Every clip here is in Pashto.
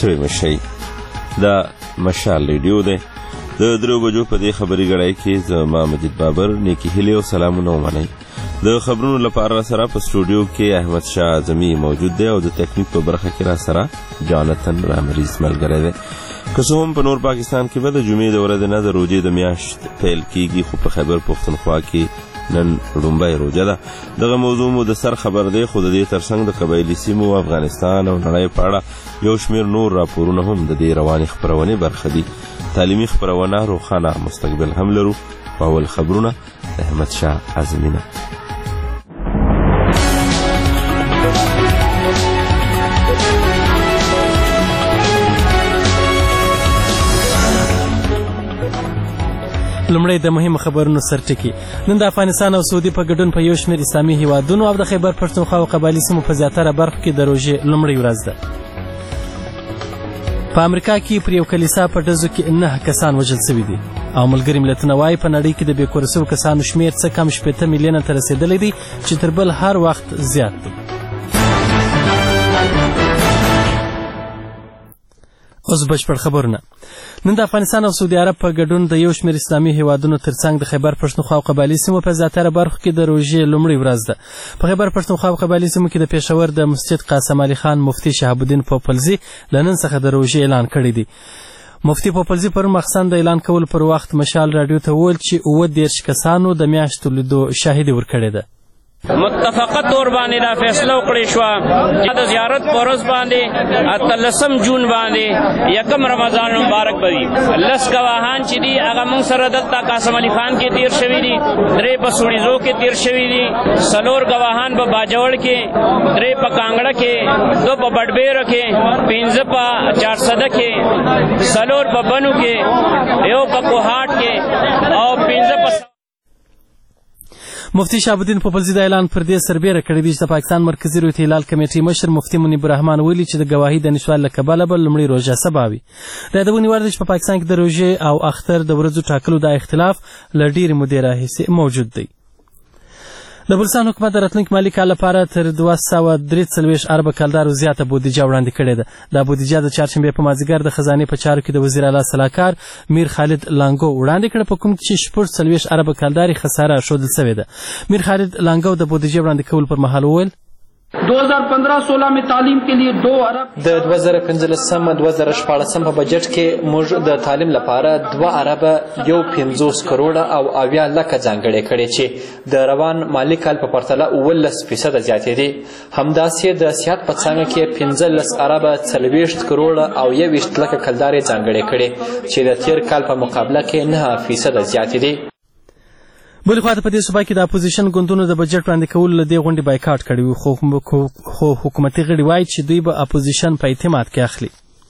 ستړي مه شئ. دا مشال ریډیو دی. د 3 بجو په دې خبري غړای کې زما مجید بابر نیکی هیلې او سلامونه ومنئ. د خبرونو لپاره سره په سټوډیو کې احمد شاه اعظمي موجود دی او د تکنیک په برخه کې را سره جانتن رامریز ملګری دی. که څه هم په نور پاکستان کې به د جمعې د ورځې نه د روژې د میاشت پیل کیږي، خو په خیبر پښتونخوا کې نن لومړی روژه ده. دغه موضوع مو د سر خبر دی، خو د دې ترڅنګ د قبایلي سیمو، افغانستان او نړۍ په اړه یو شمېر نور راپورونه هم د دې روانې خپرونې برخه دي. تعلیمي خپرونه روښانه مستقبل هم لرو. په اول خبرونه د احمد شاه اعظمي نه. لومړی د مهمو خبرونو سرټکي. نن د افغانستان او سعودي په ګډون په یو شمېر اسلامي هیوادونو او د خیبر پښتونخوا او قبایلي سیمو په زیاتره برخو کې د روژې لومړۍ ورځ ده. په امریکا کې پر یو کلیسا په ډزو کې 9 کسان وژل شوي دي او ملګري ملتونه وایي په نړۍ کې د بې کوره شوو کسانو شمېر څه کم 80 میلیونه ته رسېدلی دی چې تر بل هر وخت زیات دی. اوس بشپړ خبرونه. نن د افغانستان او سعودي عرب په ګډون د یو شمېر اسلامي هیوادونو ترڅنګ د خیبر پښتونخوا او قبایلي سیمو په زیاتره برخو کې د روژې لومړۍ ورځ ده. په خیبر پښتونخوا او قبایلي سیمو کې د پېښور د مسجد قاسم علي خان مفتي شهاب الدین پوپلزي له نن څخه د روژې اعلان کړی دی. مفتي پوپلزي پرون ماخستن د اعلان کولو پر وخت مشال راډیو ته وویل چې 29 کسانو د میاشتو لیدو شاهدي ورکړې ده. متفقه طور باندې دا فیصله وکړې شوه چې د زیارت په ورځ باندې 13 جون باندې 1 رمضان مبارک به وي. 10 ګواهان چې دي هغه موږ سره دلته قاسم علي خان کې تیر شوي دي، 3 په سوړیزو کې تیر شوي دي، 4 ګواهان په باجوړ کې، 3 په کانګړه کې، 2 په بډبیره کې، 5 په 400 کې، 4 په بنو کې، 1 په کوهاټ کې او 5 په مفتی شهاب الدین پوپلزي د اعلان پر دې سربیره کړې دي چې د پاکستان مرکزي رویت هلال کمیټې مشر مفتی منیب الرحمن ویلي چې د ګواهي د نشوالي له کبله به لومړۍ روژه سبا وي. د یادونې وړ ده چې په پاکستان کې د روژې او اختر د ورځو ټاکلو دا اختلاف له ډېرې مودې راهیسې موجود دی. د بلوچستان حکومت د راتلونکي مالي کال لپاره تر 243 اربه کلدارو زیاته بودیجه وړاندې کړې ده. دا بودیجه د چهارشنبې په مازدیګر د خزانې په چارو کې د وزیر اعلی سلاکار میر خالد لانګو وړاندې کړه، په کوم کې 40 اربه کلداري خساره ښودل شوې ده. میر خالد لانګو د بودیجه وړاندې کولو پر مهال وویل 2015-16 में तालीम के लिए 2 अरब د 2015-2014 په بجټ کې موږ د تعلیم لپاره 2 ارب 150 کروڑه او 80 لک ځانګړي کړي چې د روان مالی کال په پرتله 19% زیاتې دي. همداسې د صحت په څانګه کې 15 ارب 40 کروڑه او 21 لک کلداري ځانګړي کړي چې د تیر کال په مقابله کې 9% زیاتې دي. بلې خواته په دې صوبه کې د اپوزیشن ګوندونو د بجټ وړاندې کولو له دې غونډې بایکاټ کړی وي، خو حکومتي غړي وایي چې دوی به اپوزیشن په اعتماد کې اخلي.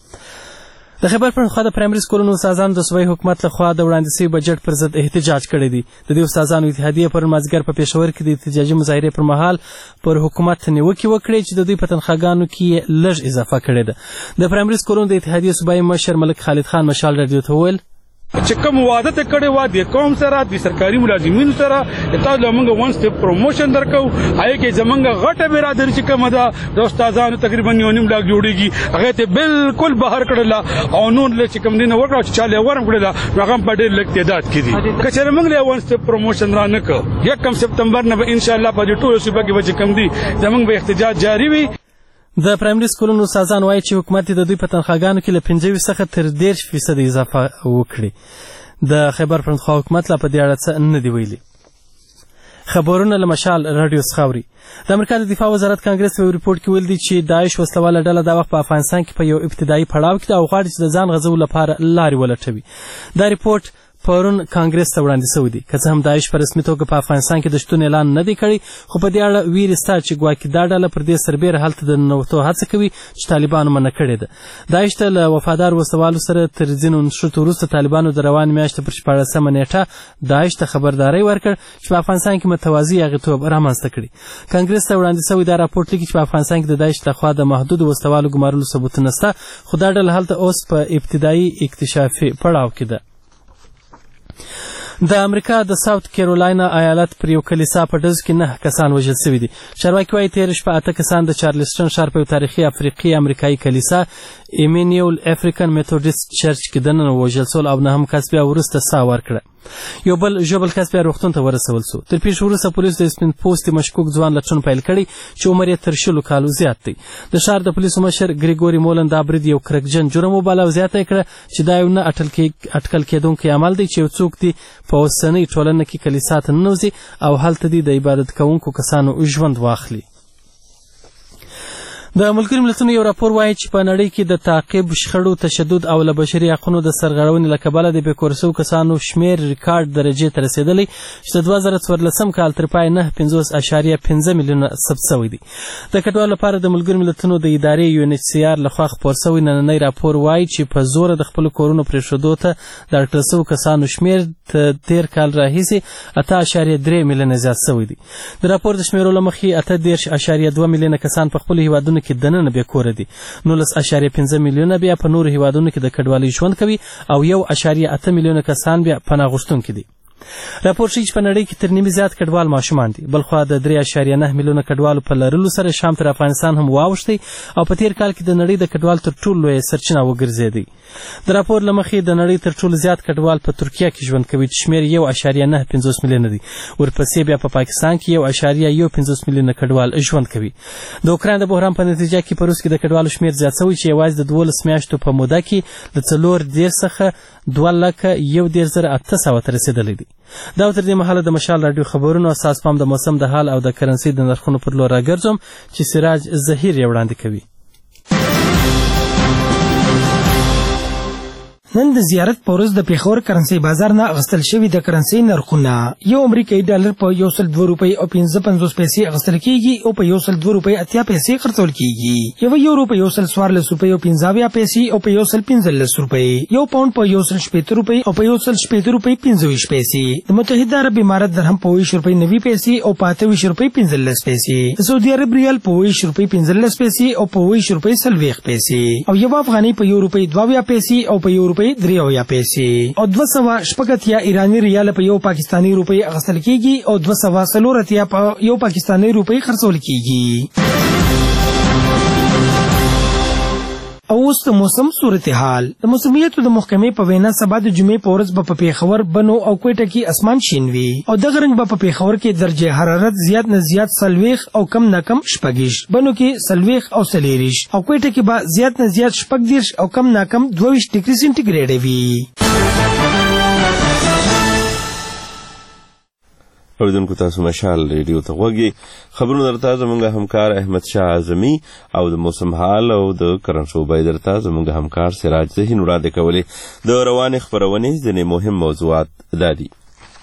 د خیبر پښتونخوا د پرایمري سکولونو استادانو د صوبایي حکومت لخوا د وړاندې شوي بجټ پر ضد احتجاج کړی دی. د دې استادانو اتحادیې پرون مازدیګر په پېښور کې د احتجاجي مظاهرې پر مهال پر حکومت نیوکې وکړې چې د دوی په تنخواګانو کې یې لږ اضافه کړې ده. د پرایمري سکولونو د اتحادیې صوبایي مشر ملک خالد خان مشال راډیو ته وویل چې کوم وعده ته کړی و د قوم سره د سرکاري ملازمینو سره تاسو له موږ ون سټیپ پروموشن درکو، هغه کې زمونږ غټه برادری چې کومه ده د استادانو تقریبا 9 لاک جوړیږي، هغه ته بالکل بهر کړل او نور له چې کوم دینه وکړو چې چاله ورم کړل هغه په ډېر لږ تعداد کې دي. که چېرې موږ له ون سټیپ پروموشن را نه کړو 1 سپتمبر نه ان شاء الله په دې ټولو صوبه کې به کم دي زمونږ به احتجاج جاری وي. د پرایمري سکولونو استادان وایي چې حکومت د دوی په تنخواګانو کې له 25 څخه تر 10% اضافه وکړي. د خیبر پښتونخوا حکومت لا په دې اړه څه نه دی ویلي. خبرونه له مشال راډیو څخه اوري. د امریکا د دفاع وزارت کانګرس په ریپورت کې ویل دي چې داعش وسلواله ډله دا وخت په افغانستان کې په یو ابتدایي پړاو کې ده او غواړي چې د ځان غځولو لپاره لارې ولټوي. دا ریپورت پرون کانګرس ته وړاندې شوی دی. که څه هم داعش په رسمي توګه په افغانستان کې د شتون اعلان نه دی کړی، خو په دې اړه ویرې شته چې ګواکې دا ډله پر دې سربیره هلته د ننوتو هڅه کوي چې طالبانو منع کړې ده. داعش ته له وفادار وسوالو سره تر ځینو نښتو وروسته طالبانو د روانې میاشتې پر 14مه نیټه داعش ته خبرداری ورکړ چې په افغانستان کې متوازي هغېتوب رامنځته کړي. کانګرس ته وړاندې شوی دا راپورټ لیکي چې په افغانستان کې د داعش لخوا د محدودو وسلوالو ګمارلو ثبوتونه شته، خو دا ډله هلته اوس په ابتدایي اکتشافي پړاو کې ده. د امریکا د ساوت کیرولاینا ایالت پر یو کلیسا په ډز کې 9 کسان وژل شوي دي. چارواکي وایي تېره شپه 8 کسان د چارلسټن ښار په یو تاریخي افریقي امریکایي کلیسا ایمینیول افریکن میتودیست چرچ کې دننه ووژل شول او 9 کس بیا وروسته ساه ورکړه. یو بل ژوبل کس بیا روغتون ته ورسول شو. تر پیښې وروسته پولیسو د سپین پوستي مشکوک ځوان لټون پیل کړی چې عمر یې تر 10 کالو زیات دی. د ښار د پولیسو مشر ګریګوري مولن دا برید یو کرکجن جرم وباله او زیاته کړه چې دا یو نه اټکل کېدونکی عمل دی چې یو څوک دی په اوسنۍ ټولنه کې کلیسا ته ننوځي او هلته دی د عبادت کوونکو کسانو ژوند واخلي. د ملګرو ملتونو یو راپور وایي چې په نړۍ کې د تعقیب، شخړو، تشدد او له بشري حقونو د سرغړونې له کبله د بېکور شوو کسانو شمېر ریکارډ درجې ته رسېدلی چې د 2014 کال تر پای 9.5 میلیونه ثبت شوی دی. د کډوالو لپاره د ملګرو ملتونو د ادارې UNHCR لخوا خپور شوی نننی راپور وایي چې په زوره د خپلو کورونو پرېښودو ته د اټکل شوو کسانو شمېر تېر کال راهیسې 8.3 میلیونه زیات شوی دی. د راپور د شمېرو له مخې 18.2 میلیونه کسان په خپلو هیوادونو کې دننه بې کوره دي. 19.5 میلیونه بیا په نورو هیوادونو کې د کډوالۍ ژوند کوي او 1.8 میلیونه کسان بیا پناه غوښتونکي دي. راپور ښیي چې په نړۍ کې تر نیمې زیات کډوال ماشومان دي. بلخوا د 3.9 میلیونه کډوالو په لرلو سره شام تر افغانستان هم واوښتی او په تېر کال کې د نړۍ د کډوال تر ټولو لویه سرچینه وګرځېدی. د راپور له مخې د نړۍ تر ټولو زیات کډوال په ترکیه کې ژوند کوي چې شمېر 1.95 میلیونه دی. ورپسې بیا په پاکستان کې 1.15 میلیونه کډوال ژوند کوي. د اوکراین د بحران په نتیجه کې په روس کې د کډوالو شمېر زیات شوی چې یوازې د 12 میاشتو په موده کې د 4 څخه 2,11,800 ته رسېدلی دی. دا تر دې مهاله د مشال راډیو خبرونو اساس پام د موسم د حال او د کرنسۍ د نرخونو پر لور راګرځوم چې سراج ظهیر یې وړاندې کوي. نن د زیارت په ورځ د پېښور کرنسۍ بازار نه اخیستل شوي د کرنسۍ نرخونه یو امریکایي ډالر په 102 روپۍ او 55 پیسې اخیستل کېږي او په 102 روپۍ 80 پیسې خرڅول کېږي. یو یورو په 114 روپۍ او 15 پیسې او په 115 روپۍ. یو پاونډ په 180 روپۍ او په 180 روپۍ 25 پیسې. د متحده عرب امارات درهم په 20 روپۍ 90 پیسې او په 28 روپۍ 15 پیسې. د سعودي عرب ریال په 20 روپۍ 15 پیسې او په 20 روپۍ 40 پیسې. او یو افغانۍ په 1 روپۍ 2 پیسې او په 1 روپۍ 3 پیسې. او 280 ایرانی ریال په یو پاکستانی روپۍ اخیستل کېږي او 240 په یو پاکستانی روپۍ خرڅول کېږي. او اوس د موسم صورتحال. د موسمیاتو د محکمې په وینا سبا د جمعې په ورځ به په پېښور، بنو او کوټه کې اسمان شین وي او دغه رنګ به په پېښور کې درجه حرارت زیات نه زیات 40 او کم نه کم 26، بنو کې 40 او 40 او کوټه کې به زیات نه زیات 26 او کم نه کم 22 ډګري سنټیګریډ وي. اوریدونکو تاسو مشال ریډیو ته غوږی. خبرونه درته زموږ همکار احمد شاه اعظمي او د موسم حال او د کرنسوبۍ درته زموږ همکار سراج ذهین وړاندې کولې. د روانې خپرونې ځینې مهم موضوعات دا دي: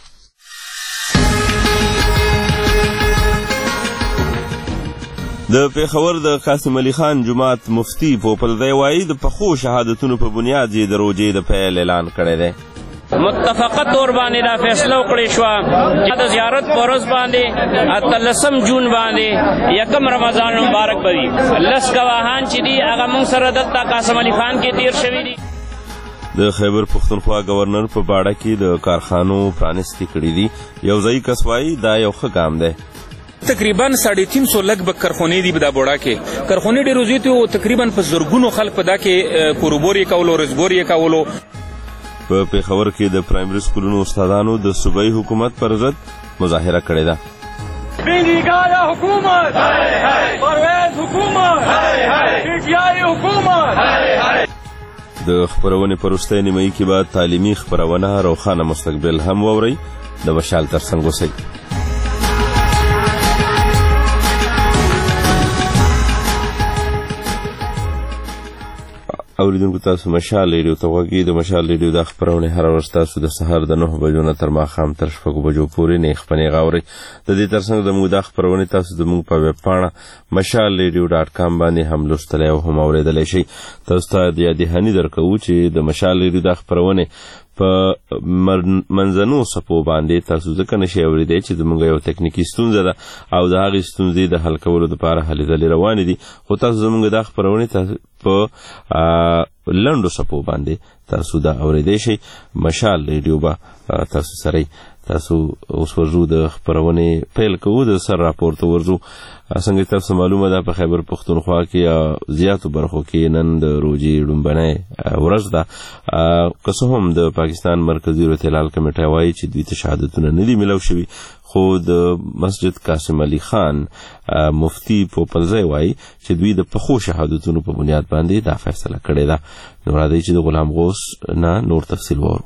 د پېښور د قاسم علي خان جومات مفتي پوپلزی وایي د پخو شهادتونو په بنیاد یې د روژې د پیل اعلان کړی دی. متفقه طور باندې دا فیصله وکړې شوه چې د زیارت په ورځ باندې 18 جون باندې 1 رمضان مبارک به وي. 10 ګواهان چې دي هغه موږ سره دلته قاسم علي خان کې تیر شوي دي. د خیبر پښتونخوا گورنر په باړه کې د کارخانو پرانیستي کړي دي. یو ځایي کس وایي دا یو ښه ګام دی. تقریبا 350 لګ کارخونې دي په دا بوړه کې. کارخونې ډېرې زیاتې او تقریبا په زرګونو خلک په دا کې کاروبار یې کولو، روزګار یې کولو. په پېښور کې د پرایمري سکولونو استادانو د صوبایي حکومت پر ضد مظاهره کړې ده. بیلګاره حکومت، پرویز حکومت، پیټیای حکومت. د خپرونې په وروستۍ نیمایي کې به تعلیمي خپرونه روښانه مستقبل هم واورئ. د مشال ترڅنګ اوسئ. اوریدونکو تاسو مشال ریډیو ته غوږی. د مشال ریډیو د خپرونې هره ورځ تاسو د سهار د 9 بجو نه تر ماښام تر 6 بجو پورې نیغ په نیغ اورئ. د دې ترڅنګ زموږ د خپرونې تاسو زموږ په ویب پاڼه mashalradio.com باندې هم لوستلی او هم اورېدلی شئ. تاسو ته د یاددهاني درکوو چې د مشال ریډیو د خپرونې په منځنو څپو باندې تاسو ځکه نشئ اورېدی چې زموږ یو تکنیکي ستونزه ده او د هغې ستونزې د حل کولو دپاره هلې ځلې روانې دي خو تاسو زموږ دا خپرونې په لنډو څپو باندې تاسو دا اورېدی شئ. مشال ریډیو به تاسو سره تاسو اوس ورځو د خپرونې پیل کوو د سر راپور ته ورځو. څنګه تاسو معلومه ده په خیبر پښتونخوا کې زیاتو برخو کې نن د روژې لومبنۍ ورځ ده. که څه هم د پاکستان مرکزي روغتیال کمیټه وایي چې دوی ته شهادتونه نه دي میلاو شوي خو د مسجد قاسم علي خان مفتی پوپلزی وایي چې دوی د پخو شهادتونو په بنیاد باندې دا فیصله کړې ده. نو راځئ چې د غلام غوث نه نور تفصیل وورو.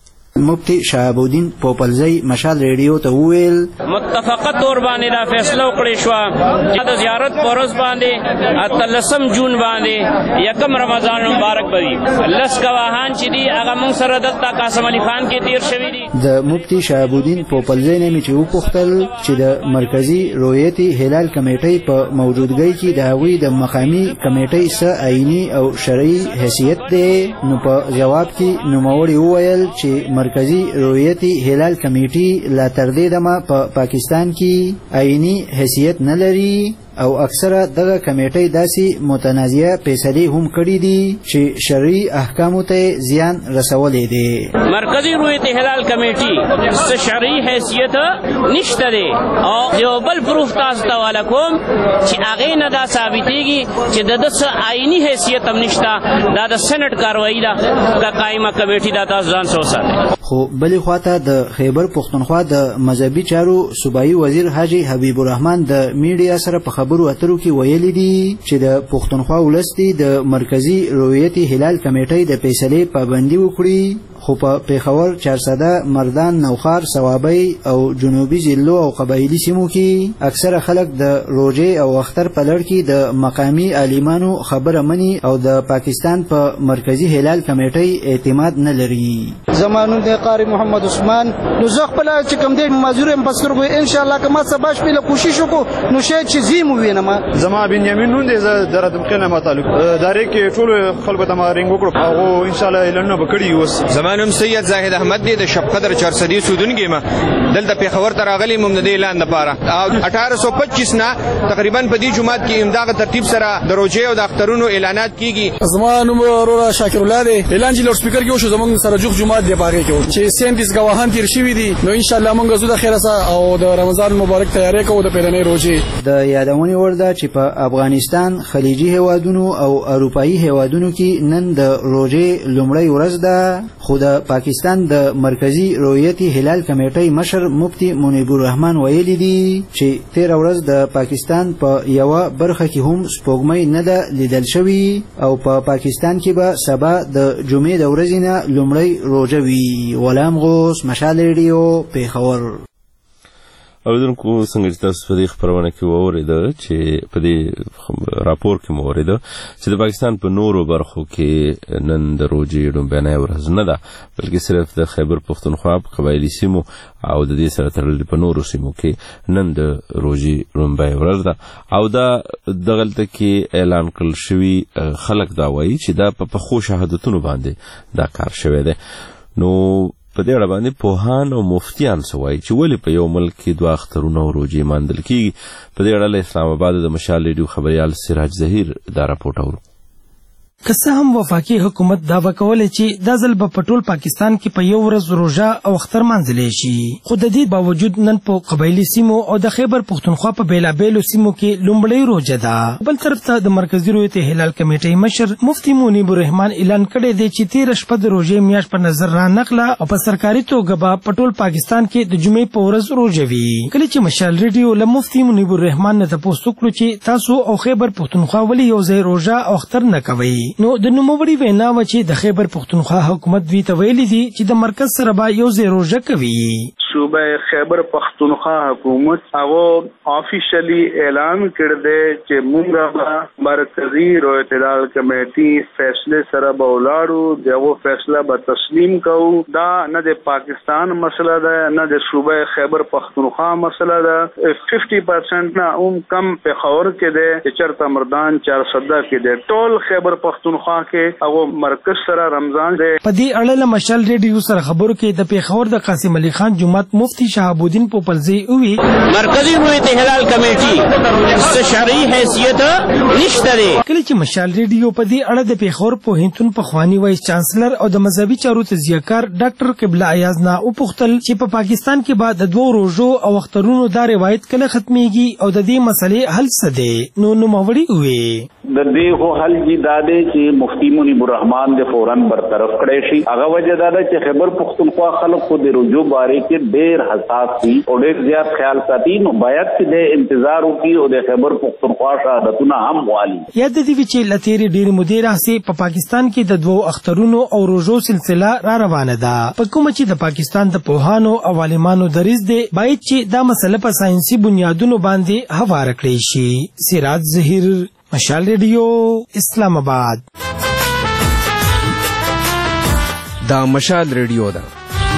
مفتی شهاب الدین پوپلزی مشال ریډیو ته وویل متفقه طور باندې دا فیصله وکړې شوه چې د زیارت په ورځ باندې 18 جون باندې 1 رمضان مبارک به وي. 10 ګواهان چې دي هغه موږ سره دلته قاسم علي خان کې تیر شوي دي. د مفتی شهاب الدین پوپلزی نه مې چې وپوښتل چې د مرکزي رویت هلال کمیټۍ په موجودګۍ کې د هغوی د مقامي کمیټۍ څه آئیني او شرعي حیثیت دی نو په جواب کې نوموړي وویل چې مرکزی رویتی هلال کمیټي لا تر دې دمه په پاکستان کې آئینی حیثیت نه لري او اکثره دغه کمیټۍ داسې متنازعه فیصلې هم کړي دي چې شرعي احکامو ته زیان رسولی دی. مرکزي رویت هلال کمیټي څه شرعي حیثیت نشته دی او یو بل پروف تاسو ته والا کوم چې هغې نه دا ثابتېږي چې د ده څه آئیني حیثیت هم نشته. دا د سینټ کاروایي ده که قایمه کمیټي دا تاسو ځان سره وساتئ. خو بلې خواته د خیبر پښتونخوا د مذهبي چارو صوبایي وزیر حاجي حبیب الرحمن د میډیا سره په خبرو اترو کې ویلي دي چې د پښتونخوا ولس دي د مرکزي رویت هلال کمیټۍ د فیصلې پابندي وکړي خو په پیښور، چارسده، مردان، نوخار، صوابۍ او جنوبي ضلعو او قبایلي سیمو کې اکثره خلک د روژې او اختر په لړ کې د مقامي عالمانو خبره مني او د پاکستان په مرکزي هلال کمیټۍ اعتماد نه لري. زمانون د قاری محمد عثمان نو زه خپل چې کوم دی معذور ام پسترګو ان شاء الله که ما سبا شپې له کوشش وکړو نو شاید چې زی مو وینم. زما بنیامین نون دی زه درته مخکنه تعلق داري کې ټول خلکو ته ما رنګ وکړو او ان شاء الله اعلان به کړی اوس. زمانم سید زاهد احمد دی د شبقدر 400 سودونګي ما دلته پیښور ته راغلی موږ د اعلان لپاره 1825 نه تقریبا په دې جمعات کې امداغه ترتیب سره د روجې او د اخترونو اعلانات کیږي. زمانم اورا شاکر الله دی اعلان چې لوډ سپیکر کې شو زمونږ سره جوخ جمعات دی باغې کې چې 37 ګواهان تیر شوي دي نو ان شاء الله موږ زو د خیره سره او د رمضان مبارک تیاری کوو د پیرنۍ روجې. د یادونې وړ ده چې په افغانستان، خلیجي هیوادونو او اروپایي هیوادونو کې نن د روجې لومړۍ ورځ ده خو د پاکستان د مرکزي رویت هلال کمیټۍ مشر مفتی منیب الرحمن ویلي دي چې 13 ورځ د پاکستان په یوه برخه کې هم سپوږمۍ نه ده لیدل شوي او په پاکستان کې به سبا د جمعې د ورځې نه لومړۍ روژه وي. غلام غوث، مشال ریډیو، پیښور. اوریدونکو څنګه چې تاسو په دې خپرونه کې واورېده چې په دې راپور کې مو واورېده چې د پاکستان په نورو برخو کې نن د روژې لومبنۍ ورځ نه ده بلکې صرف د خیبر پښتونخوا په قبایلي سیمو او د دې سره تړلې په نورو سیمو کې نن د روژې لومبۍ ورځ ده او دا دغلته کې اعلان کړل شوي خلک دا وایي چې دا په پخو شهادتونو باندې دا کار شوی دی. نو په دې اړه باندې پوهان او مفتیان څه وایي چې ولې په یو ملک کې 2 اخترونه او روژې ماندل کیږي. په دې اړه له اسلام آباد د مشال ریډیو خبریال سراج ظهیر دا راپورټ اورو. که څه هم وفاقي حکومت دعوه کوله چې دا ځل به په ټول پاکستان کې په یو ورځ روژه او اختر مانځلی شي خو د دې باوجود نن په قبایلي سیمو او د خیبر پښتونخوا په بیلابیلو سیمو کې لومړۍ روژه ده. بل طرف ته د مرکزي رویت هلال کمیټۍ مشر مفتی منیب الرحمن اعلان کړی دی چې 13 شپه د روژې میاشت په نظر رانغله او په سرکاري توګه به په ټول پاکستان کې د جمعې په ورځ روژه وي. کله چې مشال ریډیو له مفتی منیب الرحمن نه تپوس وکړو چې تاسو او خیبر پښتونخوا ولې یو ځای روژه او اختر نه کوئ نو د نوموړي وینا و چې د خیبر پښتونخوا حکومت دوی ته ویلي دي چې د مرکز سره به یو ځای روژه کوي. صوبه خیبر پختونخوا حکومت هغه افیشلی اعلان کړ دی چې موږ به مرکزی روی اعتدال کمیټي فیصله سره به ولاړو دغه فیصله به تسلیم کوو دا نه د پاکستان مسله ده نه د صوبه خیبر پختونخوا مسله ده 50% نه کم پېښور کې دی چې چرته مردان 400 کې دی ټول خیبر پختونخوا کې هغه مرکز سره رمضان دی په دې اړه مشال ریډیو سره خبرو کې د پېښور د قاسم علي خان جمعیت مفتی شهاب الدین پوپلزی وی مرکزی روی احلال کمیټي استشاري حیثیت نشته دی. کله چې مشال ریډیو په دې اړه د پېښور پوهنتون پخوانی وایس چانسلر او د مذهبي چارو تجزیه‌کار ډاکټر قبله ایاز نه وپوښتل چې په پاکستان کې بعد د 2 روزو او اخترونو دا روایت کله ختميږي او د دې مسلې حل څه دی نو نوموړي وی د دې هو حل جی داده چې مفتی منیب الرحمن د فورن برطرف کړي شي هغه وجه دا چې خیبر پختونخوا خلک خو د رجوع باره کې ډېر حساس دي او ډېر زیات خیال ساتي نو باید چې د انتظار وکړي او د خیبر پختونخوا شهادتونه هم والي یاد دي چې لتیری ډېر مودې راځي په پاکستان کې د 2 اخترونو او روزو سلسله را روانه ده په کوم چې د پاکستان د پوهانو او عالمانو دریځ دی باید چې دا مسله په ساينسي بنیادونو باندې هوار کړی شي. سراج ظهیر مشال ریډیو اسلام آباد. دا مشال ریډیو ده.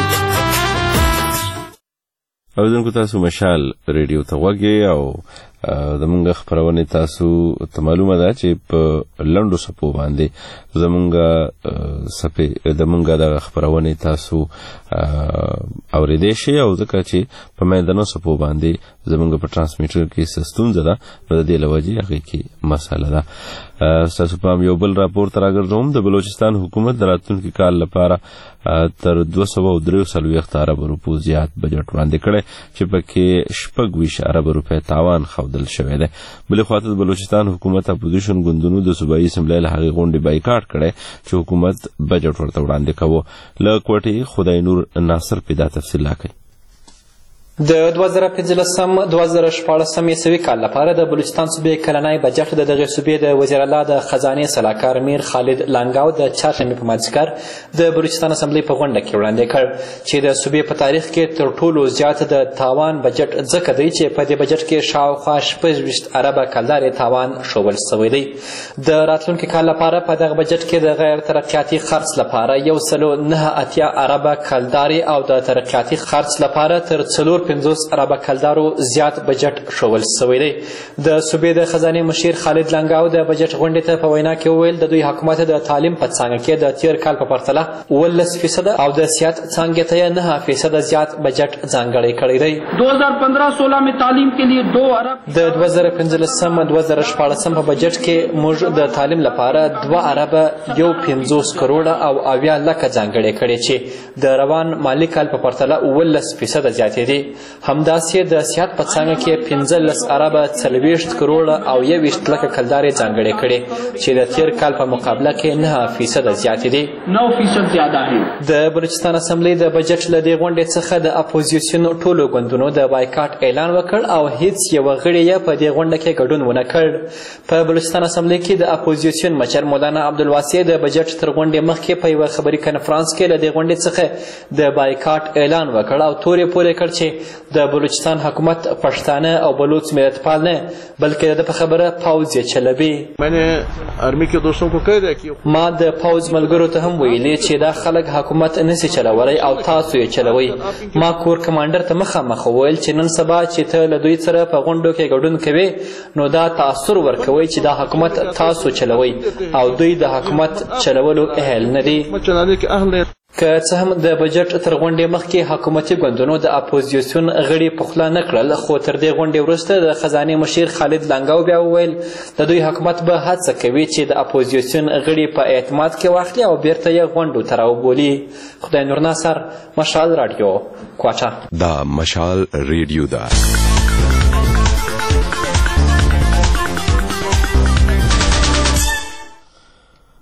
اوریدونکو تاسو مشال ریډیو ته وګورئ او زمونږ خبرونه تاسو ته معلومه ده چې په لندو سپو باندې زمونږ سپه زمونږ د خبرونه تاسو اوریدئ شئ او ځکه چې په میدانو سپو باندې زمونږ په ترانسمیټر کې سستون زده د دې لوجي هغه کې مسله ده. تاسو په یو بل راپور تر راګرځوم د بلوچستان حکومت د راتلونکي کال لپاره تر 243 ارب روپو زیات بجټ وړاندې کړی چې پکې 26 ارب روپے تاوان خودل شوی دی. بل خو د بلوچستان حکومت اپوزیشن ګوندونو د صوبایي اسمبلی له هغې غونډې بایکاټ کړی چې حکومت بجټ ورته وړاندې کوو. له کوټې خدای نور ناصر پیدا تفصیل راکوي. د 2015-2014 عیسوي کال لپاره د بلوچستان صوبې کلنی بجټ د دغه صوبې د وزیر اعلی د خزانې سلاکار میر خالد لانګاو د چهارشنبې په مازدیګر د بلوچستان اسمبلی په غونډه کې وړاندې کړ چې د صوبې په تاریخ کې تر ټولو زیات د تاوان بجټ ځکه دی چې په دې بجټ کې شاوخوا 26 اربه کلدارې تاوان ښوول شوی دی. د راتلونکي کال لپاره په دغه بجټ کې د غیر ترقیاتي خرڅ لپاره 1.98 اربه کلدارې او د ترقیاتي خرڅ لپاره تر 50 اربه کلدارو زیات بجټ ښوول شوی دی. د صوبې د خزانې مشیر خالد لانګاو د بجټ غونډې ته په وینا کې وویل د دوی حکومت د تعلیم په څانګه کې د تیر کال په پرتله 19% او د صحت څانګې ته 9% زیات بجټ ځانګړی کړی دی. 2015-16 में तालीम के लिए 2 अरब د 2015-2014 په بجټ کې موږ د تعلیم لپاره 2 ارب 1.50 کروڑ او 80 لک ځانګړی کړی چې د روان مالی کال په پرتله 19% زیاتې دي. همداسې د صحت په څانګه کې 15 ارب 40 کروڑ او 21 لک کلدارې ځانګړې کړې چې د تیر کال په مقابله کې 9% زیاتې دي. 9% زیاده دي. د بلوچستان اسمبلی د بجټ له دې غونډې څخه د اپوزیسیون ټولو ګوندونو د بایکاټ اعلان وکړ او هیڅ یو غړی یې په دې غونډه کې ګډون ونه کړ. په بلوچستان اسمبلی کې د اپوزیسیون مشر مولانا عبدالواسع د بجټ تر غونډې مخکې په یو خبري کنفرانس کې له دې غونډې څخه د بایکاټ اعلان وکړ او تورې پورې کړ چې د بلوچستان حکومت پښتانه او بلوچ ملتپال نه بلکې د خبره پاوز یې چلوي. ما د پاوز ملګرو ته هم ویلي چې دا خلک حکومت نسی چلولی او تاسو یې چلوئ. ما کور کمانډر ته مخامخ وویل چې نن سبا چې ته له دوی سره په غونډو کې ګډون کوې نو دا تاثر ورکوي چې دا حکومت تاسو چلوئ او دوی د حکومت چلولو اهل نه دي. که څه هم د بجټ تر غونډې مخکې حکومتي ګوندونو د اپوزیسیون غړي پخلا نه کړل خو تر دې غونډې وروسته د خزانې مشیر خالد لانګاو بیا وویل د دوی حکومت به هڅه کوي چې د اپوزیسیون غړي په اعتماد کې واخلي او بیرته یې غونډو ته راوبولي. خدای نور ناصر مشال رادیو کوټه. دا مشال ریډیو ده.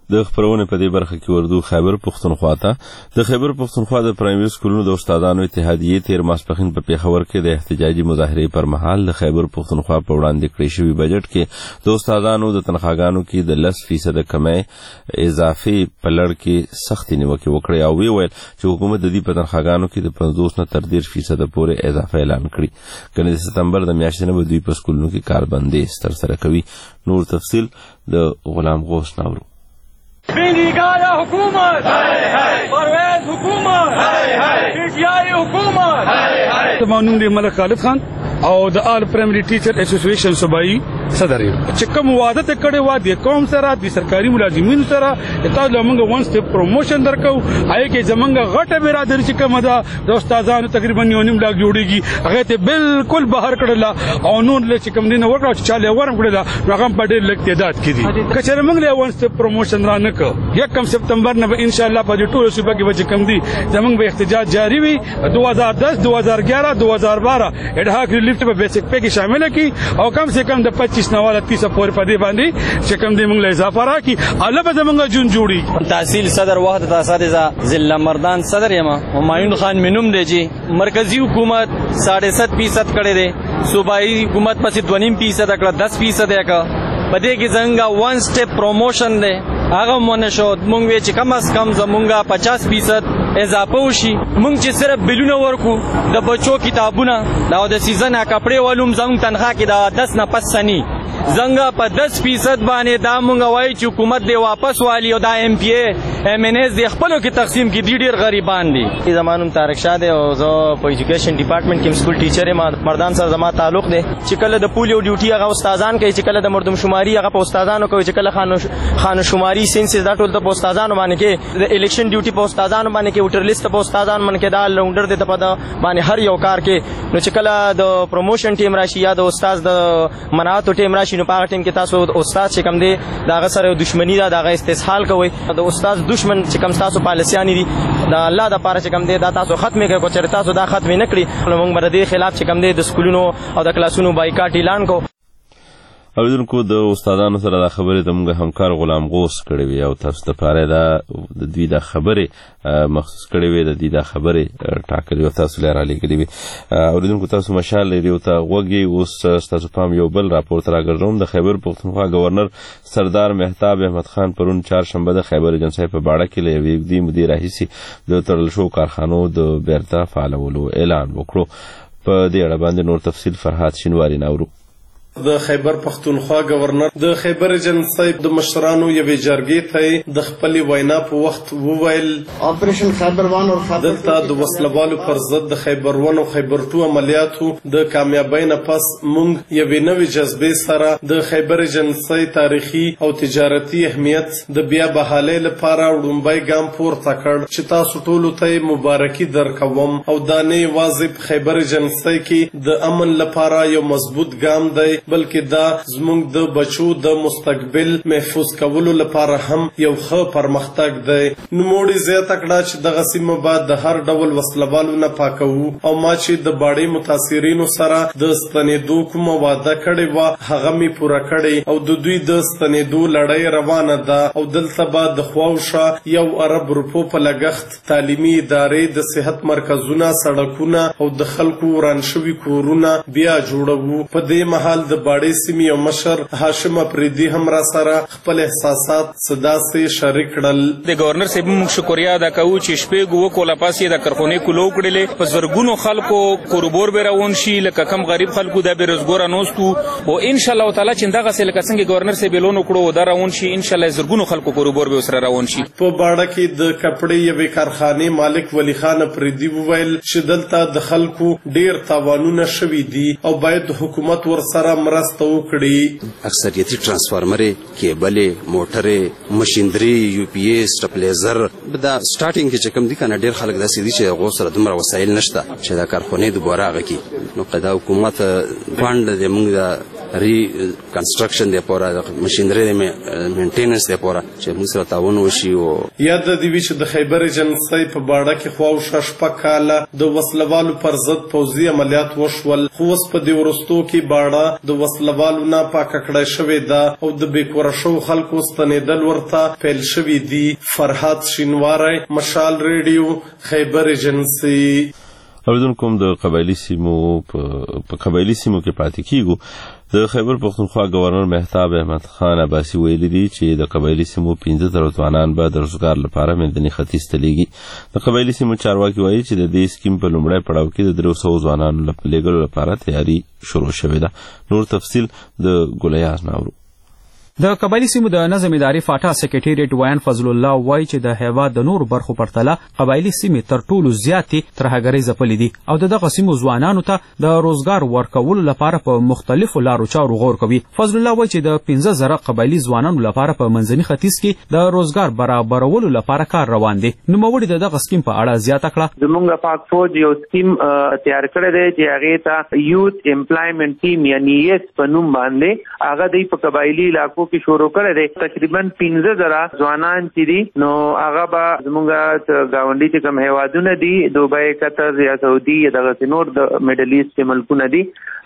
د خبرونه په دې برخه کې وردو خیبر پښتونخوا ته د خیبر پښتونخوا د پرایمري سکولونو د استادانو اتحادیې تیر ماسپښین په پیښور کې د احتجاجي مظاهرې پر مهال د خیبر پښتونخوا په وړاندې کړی شوی بجټ کې د استادانو د تنخواګانو کې د 10% کمۍ اضافي په لړ کې سختې نیوکې وکړې او ویل چې حکومت د دې په تنخواګانو کې د 50 نه تر 10% پورې اضافه اعلان کړي کنه د ستمبر د میاشتې نه به دوی په سکولونو کې کاربندي ترسره کوي. نور تفصیل د غلام غوث ناورو. بیگار حکومت پرویز حکومت پیٹیائی حکومت. معلوم دی ملک خالد خان او د آل پرایمری ټیچر اسوسییشن صوبایي صدر یم چې کوم وعده ته کړی و د قوم سره د سرکاري ملازمینو سره تاسو لمونږ وان سټیپ پروموشن درکو هغه کې زمونږ غټه برادر چې کومه ده د استادانو تقریبا 9 لاک جوړیږي هغه ته بالکل بهر کړل او نور چې کوم دین ورکړو چې چاله ورم کړل هغه په ډېر لږ تعداد کې دي کچره موږ له وان سټیپ پروموشن را نه کو 1 سپتمبر نه ان شاء الله په ټول صوبه کې وجه کم دي زمونږ به احتجاج جاری وي 2010 2011 2012 اډهاک ریلیف په بیسیک پې کې شامل کی او کم سے کم د 25 نواله 30 پورې په دې باندې چې کم دې موږ له اضافه راکې الله به زمونږ جون جوړي. تحصیل صدر وحدت اساتذه ضلع مردان صدر یم همایون خان منوم دی جی مرکزی حکومت 7.5% کړي دي صوبائی حکومت پسې 2.5% کړه 10% کړه په دې کې څنګه وان سټیپ پروموشن دی هغه مونږ شو مونږ وی چې کم از کم زمونږه 50% اضافه وشي مونږ چې صرف بلونه ورکو د بچو کتابونه دا د سیزن کپڑے ولوم زموږ تنخواه کې دا 10 نه پس سني زنګه په 10% باندې دا مونږ وایي چې حکومت دی واپس والی او دا ایم پی ای ایم ان ایس د خپلو کې تقسیم کې ډیر غریبان دي. زمانوم طارق شاه دی او زه په ایجوکیشن ډپارټمنټ کې سکول ټیچر یم مردان سره زما تعلق دی چې کله د پولیو ډیوټي هغه استادان کوي چې کله د مردم شماري هغه په استادانو کوي چې کله خانو شماري سینسز دا ټول د استادانو باندې کې د الیکشن ډیوټي په استادانو باندې کې ووټر لیست په استادانو باندې کې دا لونډر د په باندې هر یو کار کې نو چې کله د پروموشن ټیم راشي یا د استاد د مناعت ټیم راشي نو په ټیم کې تاسو استاد چې کم دی دا غسر دښمنی دا غ استسهال کوي د استاد دښمن چې کم تاسو پالیسیانی دي دا الله د پاره چې کم دی دا تاسو ختمه کوي چې تاسو دا ختمه نه کړی نو موږ بر دې خلاف چې کم دی د سکولونو او د کلاسونو بایکاټ اعلان کو. اوریدونکو د استادانو سره د خبرې د موږ همکار غلام غوث کړی وی او تاسو ته پاره د دوی د خبرې مخصوص کړی وی د دې د خبرې ټاکلې او تاسو لاره لګلې وی. اوریدونکو تاسو مشال لري او ته وګي اوس تاسو پام یو بل راپورټ راګرځوم د خیبر پښتونخوا گورنر سردار مهتاب احمد خان پرون چهارشنبه د خیبر ایجنسی په باړه کې لوي دی مدیر رئیسي د تړل شو کارخانو د بیرته فعالولو اعلان وکړو. په دې اړه باندې نور تفصیل فرحات شینواری ناورو. د خیبر پښتونخوا گورنر د خیبر ایجنسی د مشرانو یوې جرګې ته د خپل وینا په وخت وویل اپریشن خیبر 1 او خیبر 2 د وسلوالو پر ضد د خیبر 1 او خیبر 2 عملیاتو د کامیابی نه پس موږ یوې نوې جذبې سره د خیبر ایجنسی تاریخي او تجارتي اهمیت د بیا بحالۍ لپاره وړومبی ګام پورته کړ چې تاسو ټولو ته مبارکي درکوم او دا نه یوازې په خیبر ایجنسی کې د امن لپاره یو مضبوط ګام دی بلکې دا زموږ د بچو د مستقبل محفوظ کولو لپاره هم یو ښه پرمختګ دی. نوموړي زیاته کړه چې دغه سیمه به د هر ډول وسلوالو نه پاکوو او ما چې د باړې متاثرینو سره د ستنېدو کومه وعده کړې وه هغه مې پوره کړې او د دوی د ستنېدو لړۍ روانه ده او دلته به د خواوشا 1 ارب روپو په لګښت تعلیمي ادارې د صحت مرکزونه سړکونه او د خلکو وران شوي کورونه بیا جوړوو. په دې مهال د باړې سیمې او مشر هاشم افریدي هم را سره خپل احساسات صداسې شریک کړل. د گورنر صاحب موږ شکریا ادا کوو چې شپې ګو کوله پاسې د کارخونې کولو کړلې په زرګونو خلکو کوربور به روان شي لکه کم غریب خلکو د بیروزګار نوستو او ان شاء الله تعالی چې دغه سره څنګه گورنر صاحب لونو کړو دا روان شي ان شاء الله زرګونو خلکو کوربور به سره روان شي. په باړه کې د کپړې یوې کارخانې مالک ولی خان افریدي وویل چې دلته د خلکو ډیر تاوانونه شوي دي او باید حکومت ور سره مرسته وکړي. اکثریتي ترانسفارمرې کیبلې موټرې ماشينري یو پی ایس سټپلیزر دا سٹارټینګ کې چې کوم دي کنه ډیر خلک داسې دي چې هغه سره دومره وسایل نشته چې دا کارخونه دوباره غږی نو قدا حکومت باندې د موږ ری کنسټرکشن دی پورا ماشینری مینټیننس دی پورا چې موږ سره تعاون وشي. او یاد دی چې د خیبر ایجنسی په باړه کې خواوشا شپږ کاله د وسلوالو پر ضد پوځي عملیات وشول، خو اوس په دې وروستو کې باړه د وسلوالو نه پاکه کړی شوې ده او د بېکوره شوو خلکو ستنېدل ورته پیل شوي دي. فرهاد شینواری، مشال ریډیو، خیبر ایجنسی. اوریدونکو د قبایلي سیمو کې پاتې کیږو. د خیبر پختونخوا گورنر مهتاب احمد خان عباسی ویلي دي چې د قبایلي سیمو 15,000 ځوانان به د روزګار لپاره مدني ختیځ ته لیږي. د قبایلي سیمو چارواکي وایي چې د دې سکیم په لومړی پړاو کې د 300 ځوانانو لیږلو لپاره تیاری شروع شوې ده. نور تفصیل د ګلیاز ناورو. د قبایلی سیمو د نظم ادارې فاټا سکریټریټ ویان فضل الله وایي چې د هیواد د نورو برخو پرتله قبایلی سیمې تر ټولو زیاتې ترهګرۍ ځپلې دي او دغه سیمو ځوانانو ته د روزګار ورکولو لپاره په مختلفو لارو چارو غور کوي. فضل الله وایي چې د 15,000 قبایلی ځوانانو لپاره په منځني ختیځ کې د روزګار برابرولو لپاره کار روان دی. نوموړي دغه سکیم په اړه زیاته کړه. زموږ پاک فوج یو سکیم تیار کړی دی چې هغې ته یوث امپلایمنټ ټیم یعنی یس په نوم باندې هغه دی په قبایلی علاقو کې شروع کړی دی. تقریبا 15,000 ځوانان چې دي نو هغه به زموږ ګاونډي چې کوم هیوادونه دي دوبۍ، قطر یا سعودي یا دغسې نور د میډل ایسټ ملکونه دي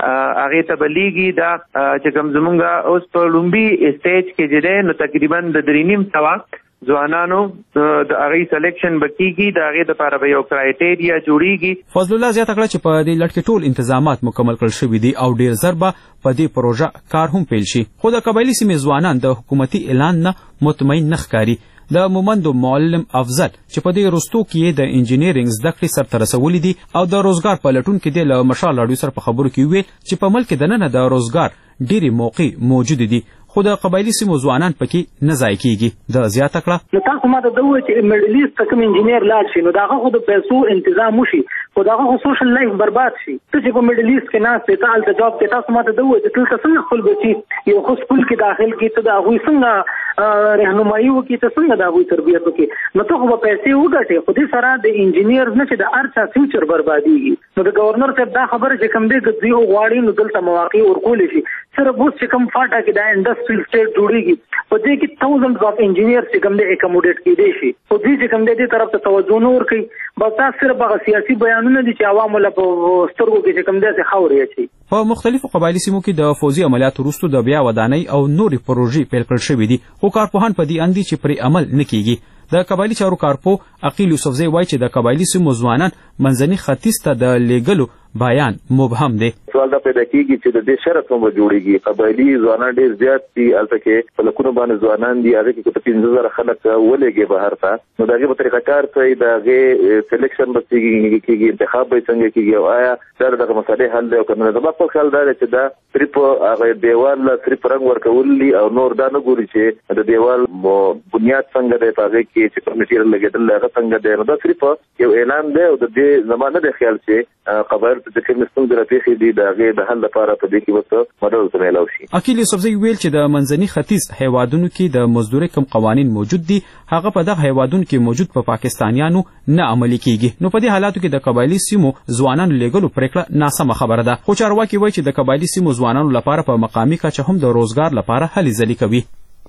هغې ته به لیږي. دا چې کوم زموږ اوس په لومبي سټیج کې چې دی نو تقریبا د 3,500 ځوانانو د هغې سلیکشن به کېږي، د هغې دپاره به یو کرایټیریا جوړېږي. فضل الله زیاته کړه چې په دې لړ کې ټول انتظامات مکمل کړل شوي دي او ډېر ژر به په دې پروژه کار هم پیل شي. خو د قبایلي سیمې ځوانان د حکومتي اعلان نه مطمئن نه ښکاري. د مومندو معلم افضل چې په دې وروستو کې د انجینیرینګ زده کړې سرته رسولي دي او د روزګار په لټون کې دی له مشال راډیو سره په خبرو کې وویل چې په ملک کې دننه د روزګار ډېرې موقع موجودې دي خو د قبایلي سیمو ځوانان پکې نه ځای کېږي. د زیاته کړه نو تاسو ما ته ووایئ چې میډل ایسټ ته کوم انجینیر لاړ شي نو د هغه خو د پیسو انتظام وشي خو د هغه خو سوشل لایف برباد شي. ته چې په میډل ایسټ کې ناست یې ته هلته جاب کوې تاسو ما ته ووایئ چې دلته څنګه خپل بچي یو ښه سکول کې داخل کړي ته د هغوی څنګه رهنمایي وکړي ته څنګه د هغوی تربیت وکړي نو ته خو به پیسې وګټې خو دې سره د انجینیر نه چې د هر چا فیوچر بربادېږي. نو د ګورنر صاحب دا خبره چې کوم دی که دوی وغواړي نو دلته مواقع ورکولی شي. صرف اوس چې کوم فاټا کې دا انډسټریل سټیټ جوړېږي په دې کې thousands of engineers چې کوم دی اکاموډیټ کېدی شي خو دوی چې کوم دی دې طرف ته توجه نه ورکوي. بس دا صرف هغه سیاسي بیانونه دي چې عوامو له په سترګو کې چې کوم دی هسې خاورې اچوي. په مختلفو قبایلي سیمو کې د فوځي عملیاتو وروسته د بیا ودانۍ او نورې پروژې پیل کړل شوې دي خو کارپوهان په دې اند دي چې پرې عمل نه کېږي. د قبایلي چارو کارپو عقیل یوسفزی وایي چې د قبایلي سیمو ځوانان منځني ختیځ ته د لیږلو بیان مبهم دی. سوال دا پیدا کیږي چې د دې شرط هم جوړیږي. قبایلي ځوانان ډېر زیات دي هلته کې په لکونو باندې ځوانان دي هغې کې که 15,000 خلک ولېږي بهر ته نو د هغې په طریقه کار کوي د هغې سلیکشن به کېږي انتخاب به یې څنګه کېږي او آیا دا د دغه مسئلې حل دی او که نه. زما خپل خیال دا دی چې دا صرف هغه دیوال صرف رنګ ورکول دي او نور دا نه ګوري چې د دیوال بنیاد څنګه دی په هغې کې چې کوم میټیریل لګېدل هغه څنګه دی. نو دا صرف یو اعلان دی او د دې زما نه دی خیال چې قبایل چې کوم ستونزې راپېښې دي د هغې د حل لپاره په دې کې ورته مدد ورته میلاو شي. عقیل یوسفزی ویل چې د منځني ختیځ هیوادونو کې د مزدورۍ کوم قوانین موجود دي هغه په دغه هیوادونو کې موجود په پاکستانیانو نه عملي کېږي. نو په دې حالاتو کې د قبایلي سیمو ځوانانو لیږلو پرېکړه ناسمه خبره ده. خو چارواکي وایي چې د قبایلي سیمو ځوانانو لپاره په مقامي کچه هم د روزګار لپاره هلې ځلې کوي.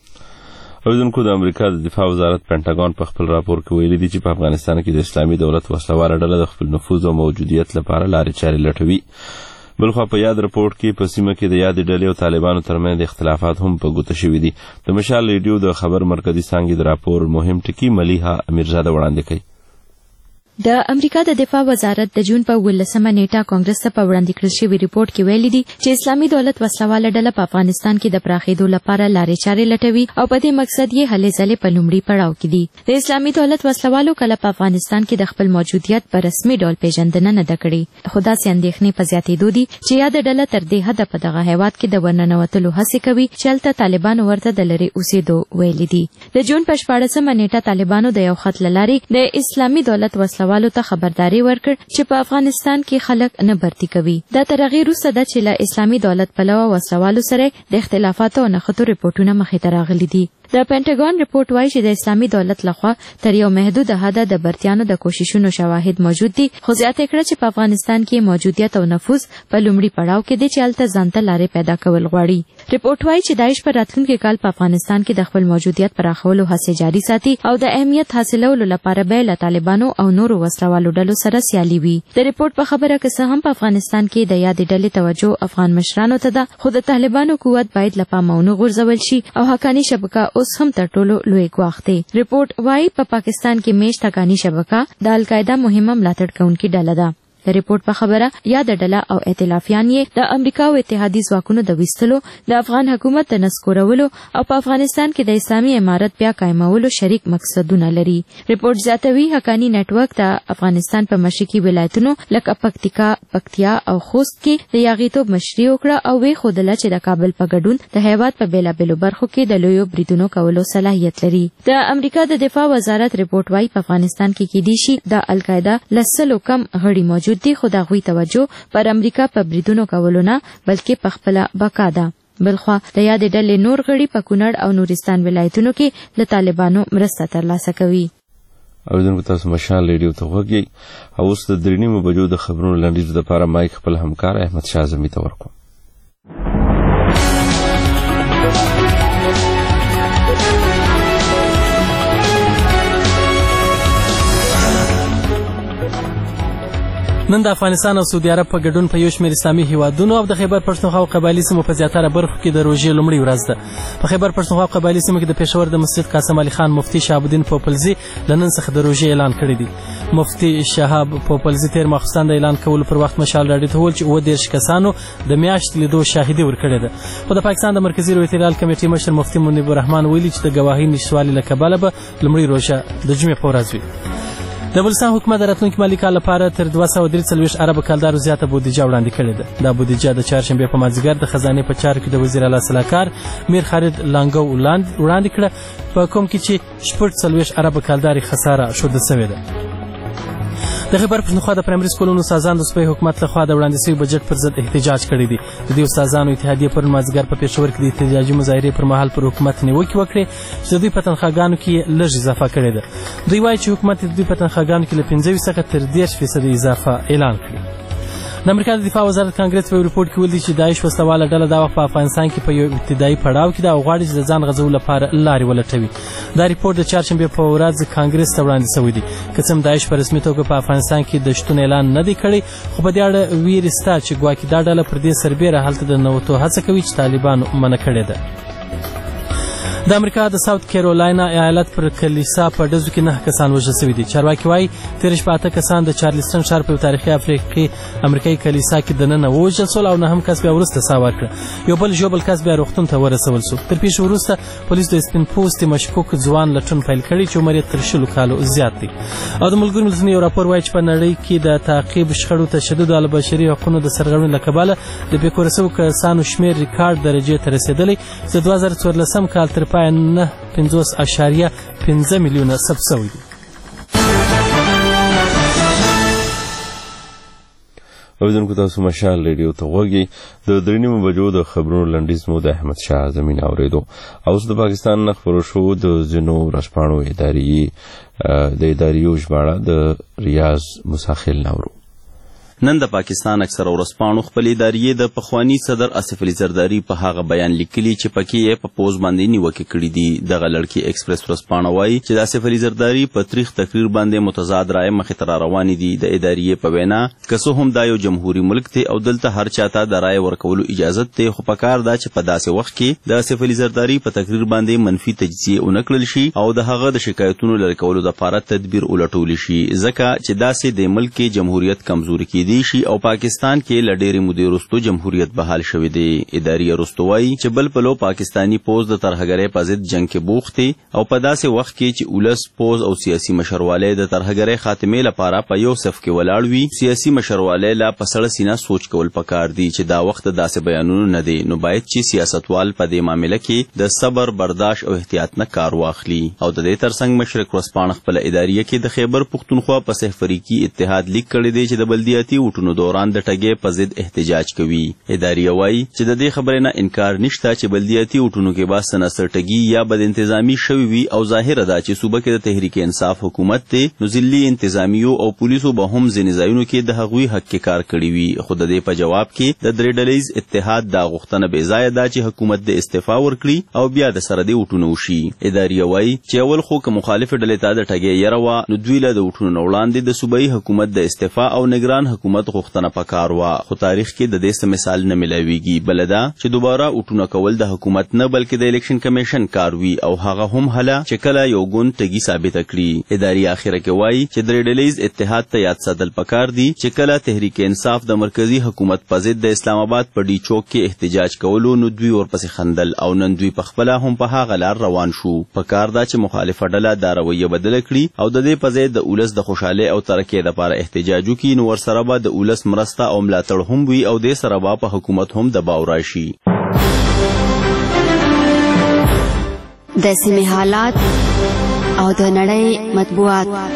اوریدونکو د امریکا د دفاع وزارت پینټاګون په خپل راپور کې ویلي دي چې په افغانستان کې د اسلامي دولت وسلواله ډله د خپل نفوذ او موجودیت لپاره لارې چارې لټوي. بلخوا په یاد رپورټ کې په سیمه کې د یادې ډلې او طالبانو ترمنځ اختلافات هم په ګوته شوي دي. د مشال ریډیو د خبر مرکزي څانګې د راپور مهم ټکي ملیحه امیرزاده وړاندې کوي. د امریکا د دفاع وزارت د جون په 18مه نیټه کانګرس ته په وړاندې کړل شوي ریپورت کې ویلي دي چې اسلامي دولت وسلواله ډله په افغانستان کې د پراخېدو لپاره لارې چارې لټوي او په دې مقصد یې هلې ځلې په لومړي پړاو کې دي. د اسلامي دولت وسلوالو کله په افغانستان کې د خپل موجودیت په رسمي ډول پیژندنه نه ده کړې خو داسې اندېښنې په زیاتېدو دي چې یاده ډله تر دې حده په دغه هېواد کې د ورننوتلو هڅې کوي چې هلته طالبانو ورته د لرې اوسېدو ویلي دي. د جون په 14مه نیټه طالبانو د یو خط له لارې د اسلامي دولت وسلوالو ته خبرداری ورکړ چې په افغانستان کې خلک نه برتي کوي. دا تر هغې وروسته ده چې له اسلامي دولت پلوه وسلوالو سره د اختلافاتو او نښتو ریپورټونه مخې ته راغلي دي. د پینټاګون رپورټ وایي چې د اسلامي دولت لخوا تر یو محدود حده د برتیانو د کوششونو شواهد موجود دي، خو زیاته کړه چې په افغانستان کې موجودیت او نفوذ په لومړي پړاو کې دی چې هلته ځانته لارې پیدا کول غواړي. رپورټ وایي چې داعش په راتلونکي کال په افغانستان کې د خپل موجودیت پراخولو هڅې جاري ساتي او د اهمیت حاصلولو لپاره به له طالبانو او نورو وسلوالو ډلو سره سیالي وي. د رپورټ په خبره که څه هم په افغانستان کې د یادې ډلې توجه افغان مشرانو ته ده، خو د طالبانو قوت باید له پامه ونه غورځول شي او حقاني شبکه اوس هم تر ټولو لوی ګواښ دی. رپورټ وایي په پاکستان کې میشت حقاني شبکه د القاعده مهمه ملاتړ کوونکې ډله ده. د رپورټ په خبره یاد ډله او ائتلافیان یې د امریکا او اتحادي ځواکونو د ویستلو، د افغان حکومت د نسکورولو او په افغانستان کې د اسلامي امارت بیا قائمولو شریک مقصدونه لري. رپورټ زیاتوي حقاني نټورک د افغانستان په مشرقي ولایتونو لکه پکتیکا، پکتیا او خوست کې د یاغیتوب مشري وکړه او وی ښودله چې د کابل په ګډون د هیواد په بیلابیلو برخو کې د لویو بریدونو کولو صلاحیت لري. د امریکا د دفاع وزارت رپورټ وایي په افغانستان کې کېدای شي د القاعده لسلو کم غړي موجود دي، خو د هغوی توجه پر امریکا په بریدونو کولو نه بلکې په خپله بقا ده. بلخوا د یادې ډلې نور غړي په کونړ او نورستان ولایتونو کې له طالبانو مرسته ترلاسه کوي. اوریدونکو تاسو مشال ریډیو ته غوږ یئ او اوس د 3:30 بجو د خبرونو لنډیز دپاره مایک خپل همکار احمد شاه اعظمي ته ورکوم. نن د افغانستان او سعودي عرب په ګډون په یو شمېر اسلامي هیوادونو او د خیبر پښتونخوا او قبایلي سیمو په زیاتره برخو کې د روژې لومړۍ ورځ ده. په خیبر پښتونخوا او قبایلي سیمو کې د پېښور د مسجد قاسم علي خان مفتي شهاب الدین پوپلزي له نن څخه د روژې اعلان کړی دی. مفتي شهاب پوپلزي تېر ماخوستن د اعلان کولو پر وخت مشال راډیو ته وویل چې 30 کسانو د میاشت لیدو شاهدي ورکړې ده. خو د پاکستان د مرکزي رویتلال کمیټې مشر مفتي منیب الرحمن ویلي چې د ګواهۍ نشتوالي له کبله به لومړۍ روژه د جمعې په ورځ وي. د بلوچستان حکومت د راتلونکي مالي کال لپاره تر 243 ارب کلدارو زیاته بودیجه وړاندې کړې ده. دا بودیجه د چهارشنبې په مازدیګر د خزانې په چارو کې د وزیر اعلی سلاکار میر خالد لانګو وړاندې کړه، په کوم کې چې 40 ارب کلداري خساره ښودل شوې ده. د خیبر پښتونخوا د پرایمري سکولونو استادانو د صوبې حکومت لخوا د وړاندې شوي بجټ پر ضد احتجاج کړی دی. د دې استادانو اتحادیې پرون مازدیګر په پېښور کې د احتجاجي مظاهرې پر مهال پر حکومت نیوکې وکړې چې د دوی په تنخواګانو کې لږ اضافه کړې ده. دوی وایي چې حکومت د دوی په تنخواګانو کې له 15 څخه تر 10% اضافه اعلان کړي. د امریکا د دفاع وزارت کانګرس په ریپورت کې ویلي چې داعش وسلواله ډله دا وخت په افغانستان کې په یو ابتدایي پړاو کې ده او غواړي چې د ځان غځولو لپاره لارې ولټوي. دا ریپورت د چهارشنبې په ورځ کانګرس ته وړاندې شوی دی. که څه هم داعش په رسمي توګه په افغانستان کې د شتون اعلان نه دی کړی، خو په دې اړه ویرې شته چې ګواکې دا ډله پر دې سربیره هلته د ننوتو هڅه کوي چې طالبانو منع کړې ده. د امریکا د ساوث کیرولاینا ایالت پر کلیسا په ډزو کې 9 کسان وژل شوي دي. چارواکي وایي تېره شپه 8 کسان د چارلسټن ښار په یو تاریخي افریقي امریکایي کلیسا کې دننه ووژل شول او 9 کس بیا وروسته ساه ورکړه. یو بل ژوبل کس بیا روغتون ته ورسول شو. تر پیښې وروسته پولیسو د سپین پوستې مشکوک ځوان لټون پیل کړی چې عمر یې تر 20 کالو زیات دی. او د ملګرو ملتونو یو راپور وایي چې په نړۍ کې د تعقیب شخړو، تشدد او بشري حقوقو د سرغړونې له کبله د بېکوره شویو کسانو شمېر ریکارډ درجې ته رسېدلی چې د 2014 کال تر پایه 50.5 میلیونه ثبت شوي دي. اوریدونکو تاسو مشال ریډیو ته غوږ یئ. د 3:30 بجو د خبرونو لنډیز مو د احمد شاه اعظمي نه اورېدو. اوس د پاکستان نه خپرو شو د ځینو ورځپاڼو د اداریو ژباړه د ریاض مساخیل نه اورو. نن د پاکستان اکثره ورځپاڼو خپل اداریې د پخوانی صدر آصف علي زرداري په هغه بیان لیکلي چې پکې یې په پوز باندې نیوکې کړې دي. دغه لړکي ایکسپریس ورځپاڼه وایي چې د آصف علي زرداري په تاریخ تقریر باندې متضاد رائے مخې ته روانې دي. د اداریې په وینا که څه هم دا یو جمهوري ملک دی او دلته هر چاته د رائے ورکولو اجازه ده، خو پکار دا چې په داسې وخت کې د آصف علي زرداري په تقریر باندې منفي تجزیه ونه کړل شي او د هغه د شکایتونو لرې کولو لپاره تدبیر ولټول شي، ځکه چې داسې د ملک جمهوریت کمزوري کېدی شي او پاکستان کې له ډېرې مودې وروسته جمهوریت بحال شوی دی. اداري وروسته وایي چې بل پلو پاکستانی پوز د ترهګرۍ په ضد جنګ کې بوخت دی او په داسې وخت کې چې ولس پوز او سیاسي مشروالی د ترهګرۍ خاتمې لپاره په یو صف کې ولاړ وي، سیاسي مشروالی لا په سړه سینه سوچ کول پکار دی چې دا وخت داسې بیانونه نه دی، نو باید چې سیاستوال په دې معامله کې د صبر، برداشت او احتیاط نه کار واخلي. او د دې ترڅنګ مشرق ورځپاڼه خپل اداریه کې د خیبر پښتونخوا په سحفریقي اتحاد لیک کړی دی چې د بلدیاتي امنیتي اوټونو دوران د ټګۍ په ضد احتجاج کوي. ادارې وایي چې د دې خبرې نه انکار نشته چې بلدیاتي اوټونو کې به څه ناڅه ټګي یا بد انتظامي شوي وي او ظاهره ده چې صوبه کې د تحریک انصاف حکومت دی نو ضلعي انتظامیو او پولیسو به هم ځینې ځایونو کې د هغوی حق کې کار کړی وي. خو د دې په جواب کې د درې ډلیز اتحاد دا غوښتنه بې ځایه ده چې حکومت د استعفا ورکړي او بیا د سره دې اوټونو وشي. ادارې وایي چې اول خو که مخالفې ډلې ته د ټګۍ یره وه نو دوی له د اوټونو نه وړاندې د صوبایي حکومت د استعفا او نګران حکومت غوښتنه پکار وه. خو تاریخ کې د دې څه مثال نه میلاویږي. بله دا چې دوباره اوټونه کول د حکومت نه بلکې د الیکشن کمیشن کار وي او هغه هم هله چې کله یو ګوند ټګي ثابته کړي. ادارې اخره کې وایي چې درې ډلیز اتحاد ته یاد ساتل پکار دي چې کله تحریک انصاف د مرکزی حکومت په ضد د اسلام آباد په ډي چوک کې احتجاج کولو نو دوی ورپسې خندل او نن دوی په خپله هم په هغه لار روان شو. پکار ده چې مخالفه ډله دا رویه بدله کړي او د دې په ځای د اولس د خوشحالۍ او ترقۍ دپاره احتجاج وکړي نو ورسره به د اولس مرسته او ملاتړ هم وي او دې سره به په حکومت هم دباو راشي. د سیمې حالات او د نړۍ مطبوعات.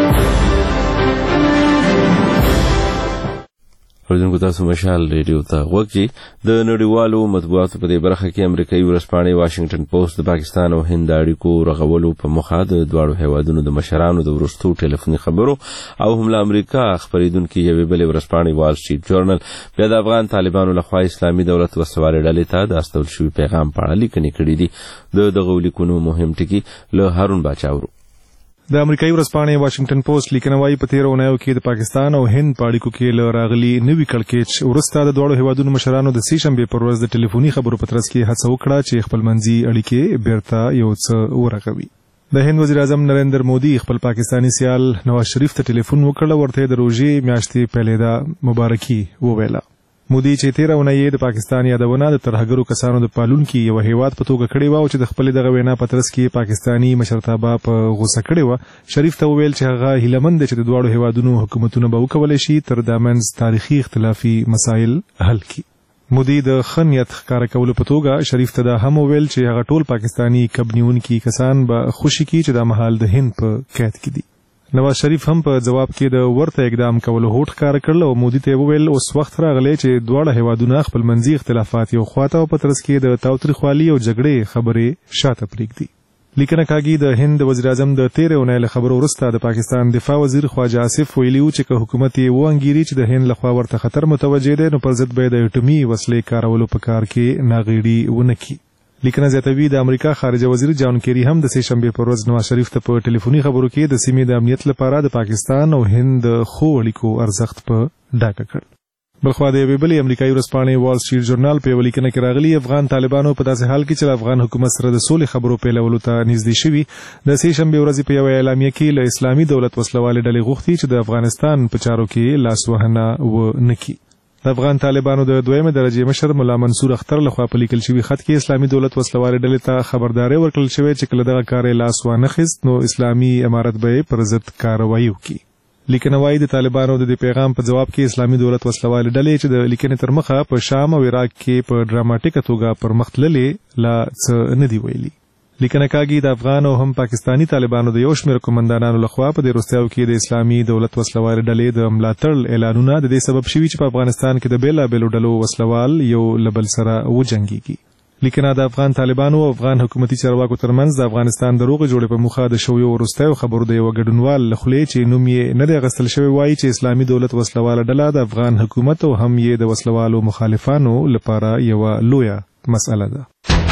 اوریدونکو تاسو مشال ریډیو ته غوږ کې د نړیوالو مطبوعاتو په دې برخه کې امریکایي ورځپاڼې واشنګټن پوسټ د پاکستان او هند د اړیکو رغولو په موخه د دواړو هیوادونو د مشرانو د وروستو ټلیفوني خبرو او هم له امریکا خپرېدونکې یوې بلې ورځپاڼې وال سټریټ جورنل بیا د افغان طالبانو لخوا اسلامي دولت وسوالې ډلې ته د استول شوي پیغام په اړه لیکنې کړي دي. د دغو لیکنو مهم ټکي له هارون باچا اورو. د امریکایي ورځپاڼې واشنګټن پوسټ لیکنه وایي په تېرو اونیو کې د پاکستان او هند په اړیکو کې له راغلي نوي کړکېچ وروسته د دواړو هیوادونو مشرانو د سې شنبې پر ورځ د ټلیفوني خبرو په ترڅ کې هڅه وکړه چې خپلمنځي اړیکې بیرته یو څه ورغوي. د هند وزیر اعظم نریندر مودي خپل پاکستانی سیال نواز شریف ته ټلیفون وکړ ورته د روژې میاشتې پیلېدا مبارکي وویله. مودي چې تېره اونۍ د پاکستان یادونه د ترهګرو کسانو د پالونکي یو هیواد په توګه کړې وه او چې د خپلې دغه وینا په ترڅ کې پاکستاني مشرتابه په غوسه کړې وه. شریف ته وویل چې هغه هیلهمند دی چې د دواړو هیوادونو حکومتونه به وکولی شي تر دا منځ تاریخي اختلافي مسایل حل کړي. مودي د ښه نیت ښکاره کولو په توګه شریف ته دا هم وویل چې هغه ټول پاکستاني کب نیونکي کسان به خوشي کړي چې دا مهال د هند په قید کې دي. نواز شریف هم په جواب کې د ورته اقدام کولو هوډ ښکاره کړل او مودي ته وویل اوس وخت راغلی چې دواړه هیوادونه خپلمنځي اختلافات یو خواته او په ترڅ کې د تاوتریخوالي او جګړې خبرې شاته پرېږدي. لیکنه کاږي د هند وزیر اعظم د تېرې اونۍ له خبرو وروسته د پاکستان دفاع وزیر خواجه آصف ویلي و چې که حکومت یې وانګیري چې د هند لخوا ورته خطر متوجه دی نو پر ضد به یې د اټومي وسلې کارولو په کار کې ناغېړي ونه کړي. لیکنه زیاتوي د امریکا خارجه وزیر جان کیری هم د سې شنبې پر ورځ نواز شریف ته په ټلیفوني خبرو کې د سیمې د امنیت لپاره د پاکستان او هند د ښو اړیکو ارزښت په ډاګه کړ. بلخوا د یوې بلې امریکایي ورځپاڼې وال سټریټ جورنال په یوه لیکنه کې راغلي افغان طالبانو په داسې حال کې چې د افغان حکومت سره د سولې خبرو پیلولو ته نږدې شوي د سې شنبې ورځې په یوه اعلامیه کې له اسلامي دولت وسلوالې ډلې غوښتي چې د افغانستان په چارو کې لاسوهنه ونه کړي. د افغان طالبانو د دویمه درجې مشر ملا منصور اختر لخوا په لیکل شوي خط کې اسلامي دولت وسلوالې ډلې ته خبرداری ورکړل شوې چې کله دغه کار یې لاس وانخیست نو اسلامي امارت به یې پر ضد کاروایي وکړي. لیکنه وایي د طالبانو د دې پیغام په جواب کې اسلامي دولت وسلوالې ډلې چې د لیکنې تر مخه په شام او عراق کې په ډراماټیکه توګه پرمخ تللې لا څه نه دي ویلي. لیکنه کاږي د افغان او هم پاکستانی طالبانو د یو شمېر قومندانانو لخوا په دې وروستیو کې د اسلامي دولت وسلوالې ډلې د ملاتړ اعلانونه د دې سبب شوي چې په افغانستان کې د بېلابېلو ډلو وسلوال یو له بل سره وجنګېږي. لیکنه د افغان طالبانو او افغان حکومتي چارواکو ترمنځ د افغانستان د روغې جوړې په موخه د شویو وروستیو خبرو د یوه ګډونوال له خولې چې نوم یې نه دی اخیستل شوی وایي چې اسلامي دولت وسلواله ډله د افغان حکومت او هم یې د وسلوالو مخالفانو لپاره یوه لویه مسئله ده.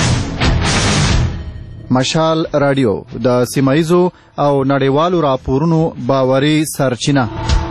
مشال رادیو د سیمایزو او نړیوالو راپورونو باوري سرچینه.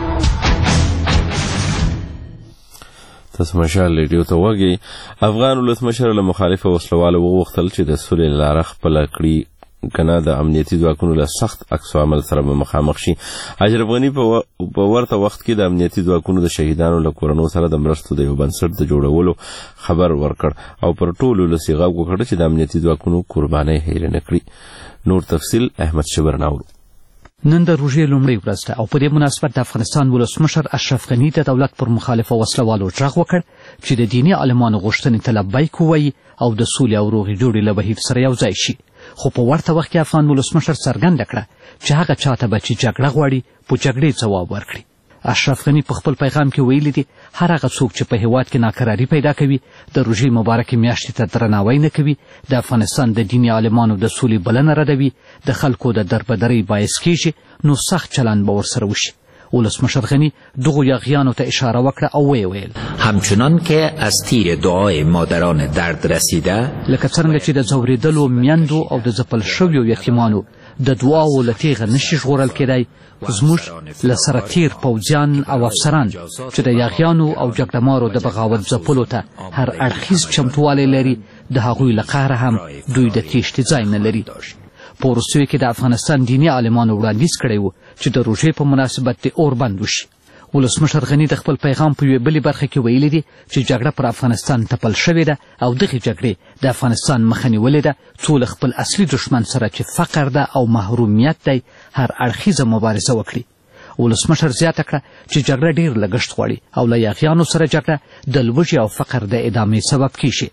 تاسو مشال ریډیو ته وګورئ. افغان ولسمشر له مخالفه وسلوالو وغوښتل چې د سولې لاره خپله کړي کنه د امنیتي ځواکونو له سخت عکس عمل سره به مخامخ شي. اشرف غني په ورته وخت کې د امنیتي ځواکونو د شهیدانو له کورنو سره د مرستو د یو بنسټ د جوړولو خبر ورکړ او پر ټولو له صیغه وکړه چې د امنیتي ځواکونو قربانۍ هېرې نه کړي. نور تفصیل احمد شبر ناورو. نن د روژې لومړۍ ورځ ده او په دې مناسبت د افغانستان ولسمشر اشرف غني د دولت پر مخالفه وسلوالو غږ وکړ چې د دیني عالمانو غوښتنې ته لبیک ووایي او د سولې او روغې جوړې له بهیر سره یو ځای شي. خو په ورته وخت کې افغان ولسمشر څرګنده کړه چې هغه چاته به چې جګړه غواړي په جګړې ځواب ورکړي. اشرف غني په خپل پیغام کې ویلي دي هر هغه څوک چې په هیواد کې ناکراري پیدا کوي د روژې مبارکې میاشتې ته درناوی نه کوي د افغانستان د دیني عالمانو د سولې بلنه ردوي د خلکو د دربدرۍ باعث کیږي نو سخت چلند به ورسره وشي. ولسمشر غنی دغو یاغیانو ته اشاره وکړه او ویل همچنان که از تیر دعای مادران درد رسیده لکه څرنګه چې د ځورېدلو میندو او د ځپل شویو یتیمانو د دعاو له تیغه نشي ژغورل کېدی زموږ له سره تیر پوځیان او افسران چې د یاغیانو او جګړهمارو د بغاوت ځپلو ته هر اړخیز چمتووالی لري د هغوی له قهره هم دوی د تیښتې ځای نه لري. په وروستیو کې د افغانستان دیني عالمانو وړاندیز کړی و چې د روژې په مناسبت د اور بند وشي. ولسمشر غني د خپل پیغام په یوې بلې برخه کې ویلي دي چې جګړه پر افغانستان تپل شوې ده او دغې جګړې د افغانستان مخه نیولې ده څو له خپل اصلي دښمن سره چې فقر ده او محرومیت دی هر اړخیزه مبارزه وکړي. ولسمشر زیاته کړه چې جګړه ډېر لګښت غواړي او له یاغیانو سره جګړه د لوږې او فقر د ادامې سبب کیږي.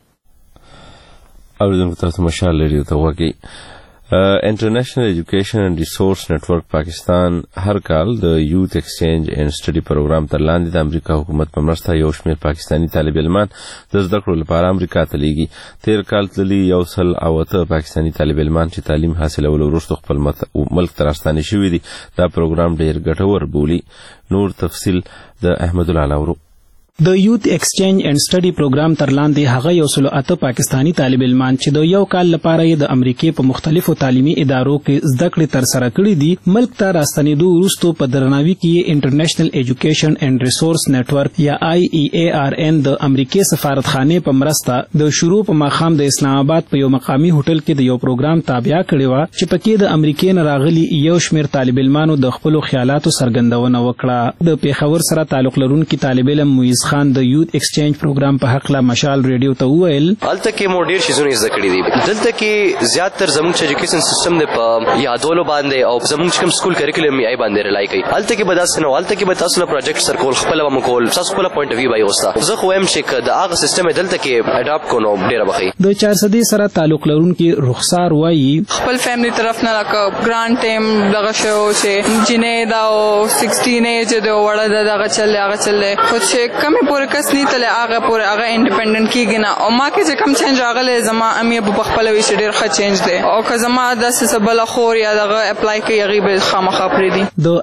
اوریدونکو تاسو مشال لري ته وګورئ انټرنیشنل ایجوکیشن اینڈ ریسورس نیټورک پاکستان هر کال د یوت ایکسچینج اینڈ سټډي پروګرام تر لاندې د امریکا حکومت په مرسته یو شمېر پاکستانی طالب علمان د زده کړو لپاره امریکا ته لیږي. تیر کال تللي 108 پاکستانی طالب علمان چې تعلیم حاصلولو وروسته خپل ملک ته راستانه شوي دي دا پروګرام ډېر ګټور بولي. نور تفصیل د احمد الله لاورو. د یوت ایکسچینج اینڈ سټډي پروګرام تر لاندې هغه 108 پاکستانی طالب علمان چې د یو کال لپاره د امریکای په مختلفو تعلیمي ادارو کې زده کړې تر سره کړې دي ملک ته راستنېدو وروسته په درناوي کې انټرنیشنل ایجوکیشن اینڈ ریسورس نیټورک یا IEARN د امریکای سفارتخانه په مرسته د شروع په ماښام د اسلام آباد په یو مقامی هوټل کې د یو پروګرام تابع کړی و چې پکې د امریکای نه راغلي یو شمېر طالب علمانو د خپل خیالاتو څرګندونه وکړه. د پیښور سره تعلق لرونکي طالب علم مویز خان د یوت ایکسچینج پروګرام په حق له مشال ریډیو ته وویل هلته کې مو ډېر شیزونه زده کړي دي دلته کې زیاتره زموږ چې ایجوکیشن سیستم دی په یادولو باندې او زموږ چې کوم سکول کریکولم یې باندې رلای کوي هلته کې به داسې نه هلته کې به تاسو له پروجیکټ سره کول خپل به مو کول تاسو خپل پوینټ اف ویو به یې زه خو وایم چې د هغه سیستم دلته کې اډاپټ کو نو ډېره بخي. د 400 سره تعلق لرونکي رخسار وایي خپل فیملی طرف نه راکو ګرانټ ټیم دغه شو چې جنې دا 16 ایج د وړه دغه چل هغه چل خو چې کمه پوره کس نه تل هغه پوره هغه انډیپندنت کیږي نه او ما کې چې کم چینج راغله زما امي په خپل وی چې ډیر ښه چینج دی او که زما د سبل خور یا دغه اپلای کوي غیب خامخا پرې دي. د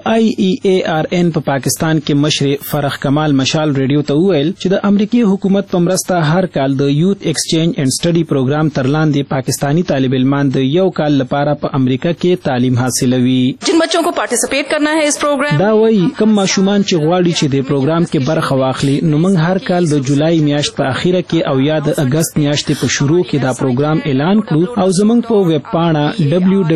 IEARN په پاکستان کې مشر فرخ کمال مشال ریډیو ته وویل چې د امریکای حکومت په مرسته هر کال د یوت ایکسچینج اینڈ سټډي پروګرام تر لاندې پاکستانی طالب علمان د یو کال لپاره په امریکا کې تعلیم حاصلوي. جن بچوں کو پارټیسپیټ کرنا ہے اس پروګرام دا وایي کم ماشومان چې غواړي چې د پروګرام کې برخه واخلي نو موږ هر کال د جولای میاشت په اخیره کې او یا د اگست میاشتې په شروع کې دا پروګرام اعلان کړو او زموږ په ویب پاڼه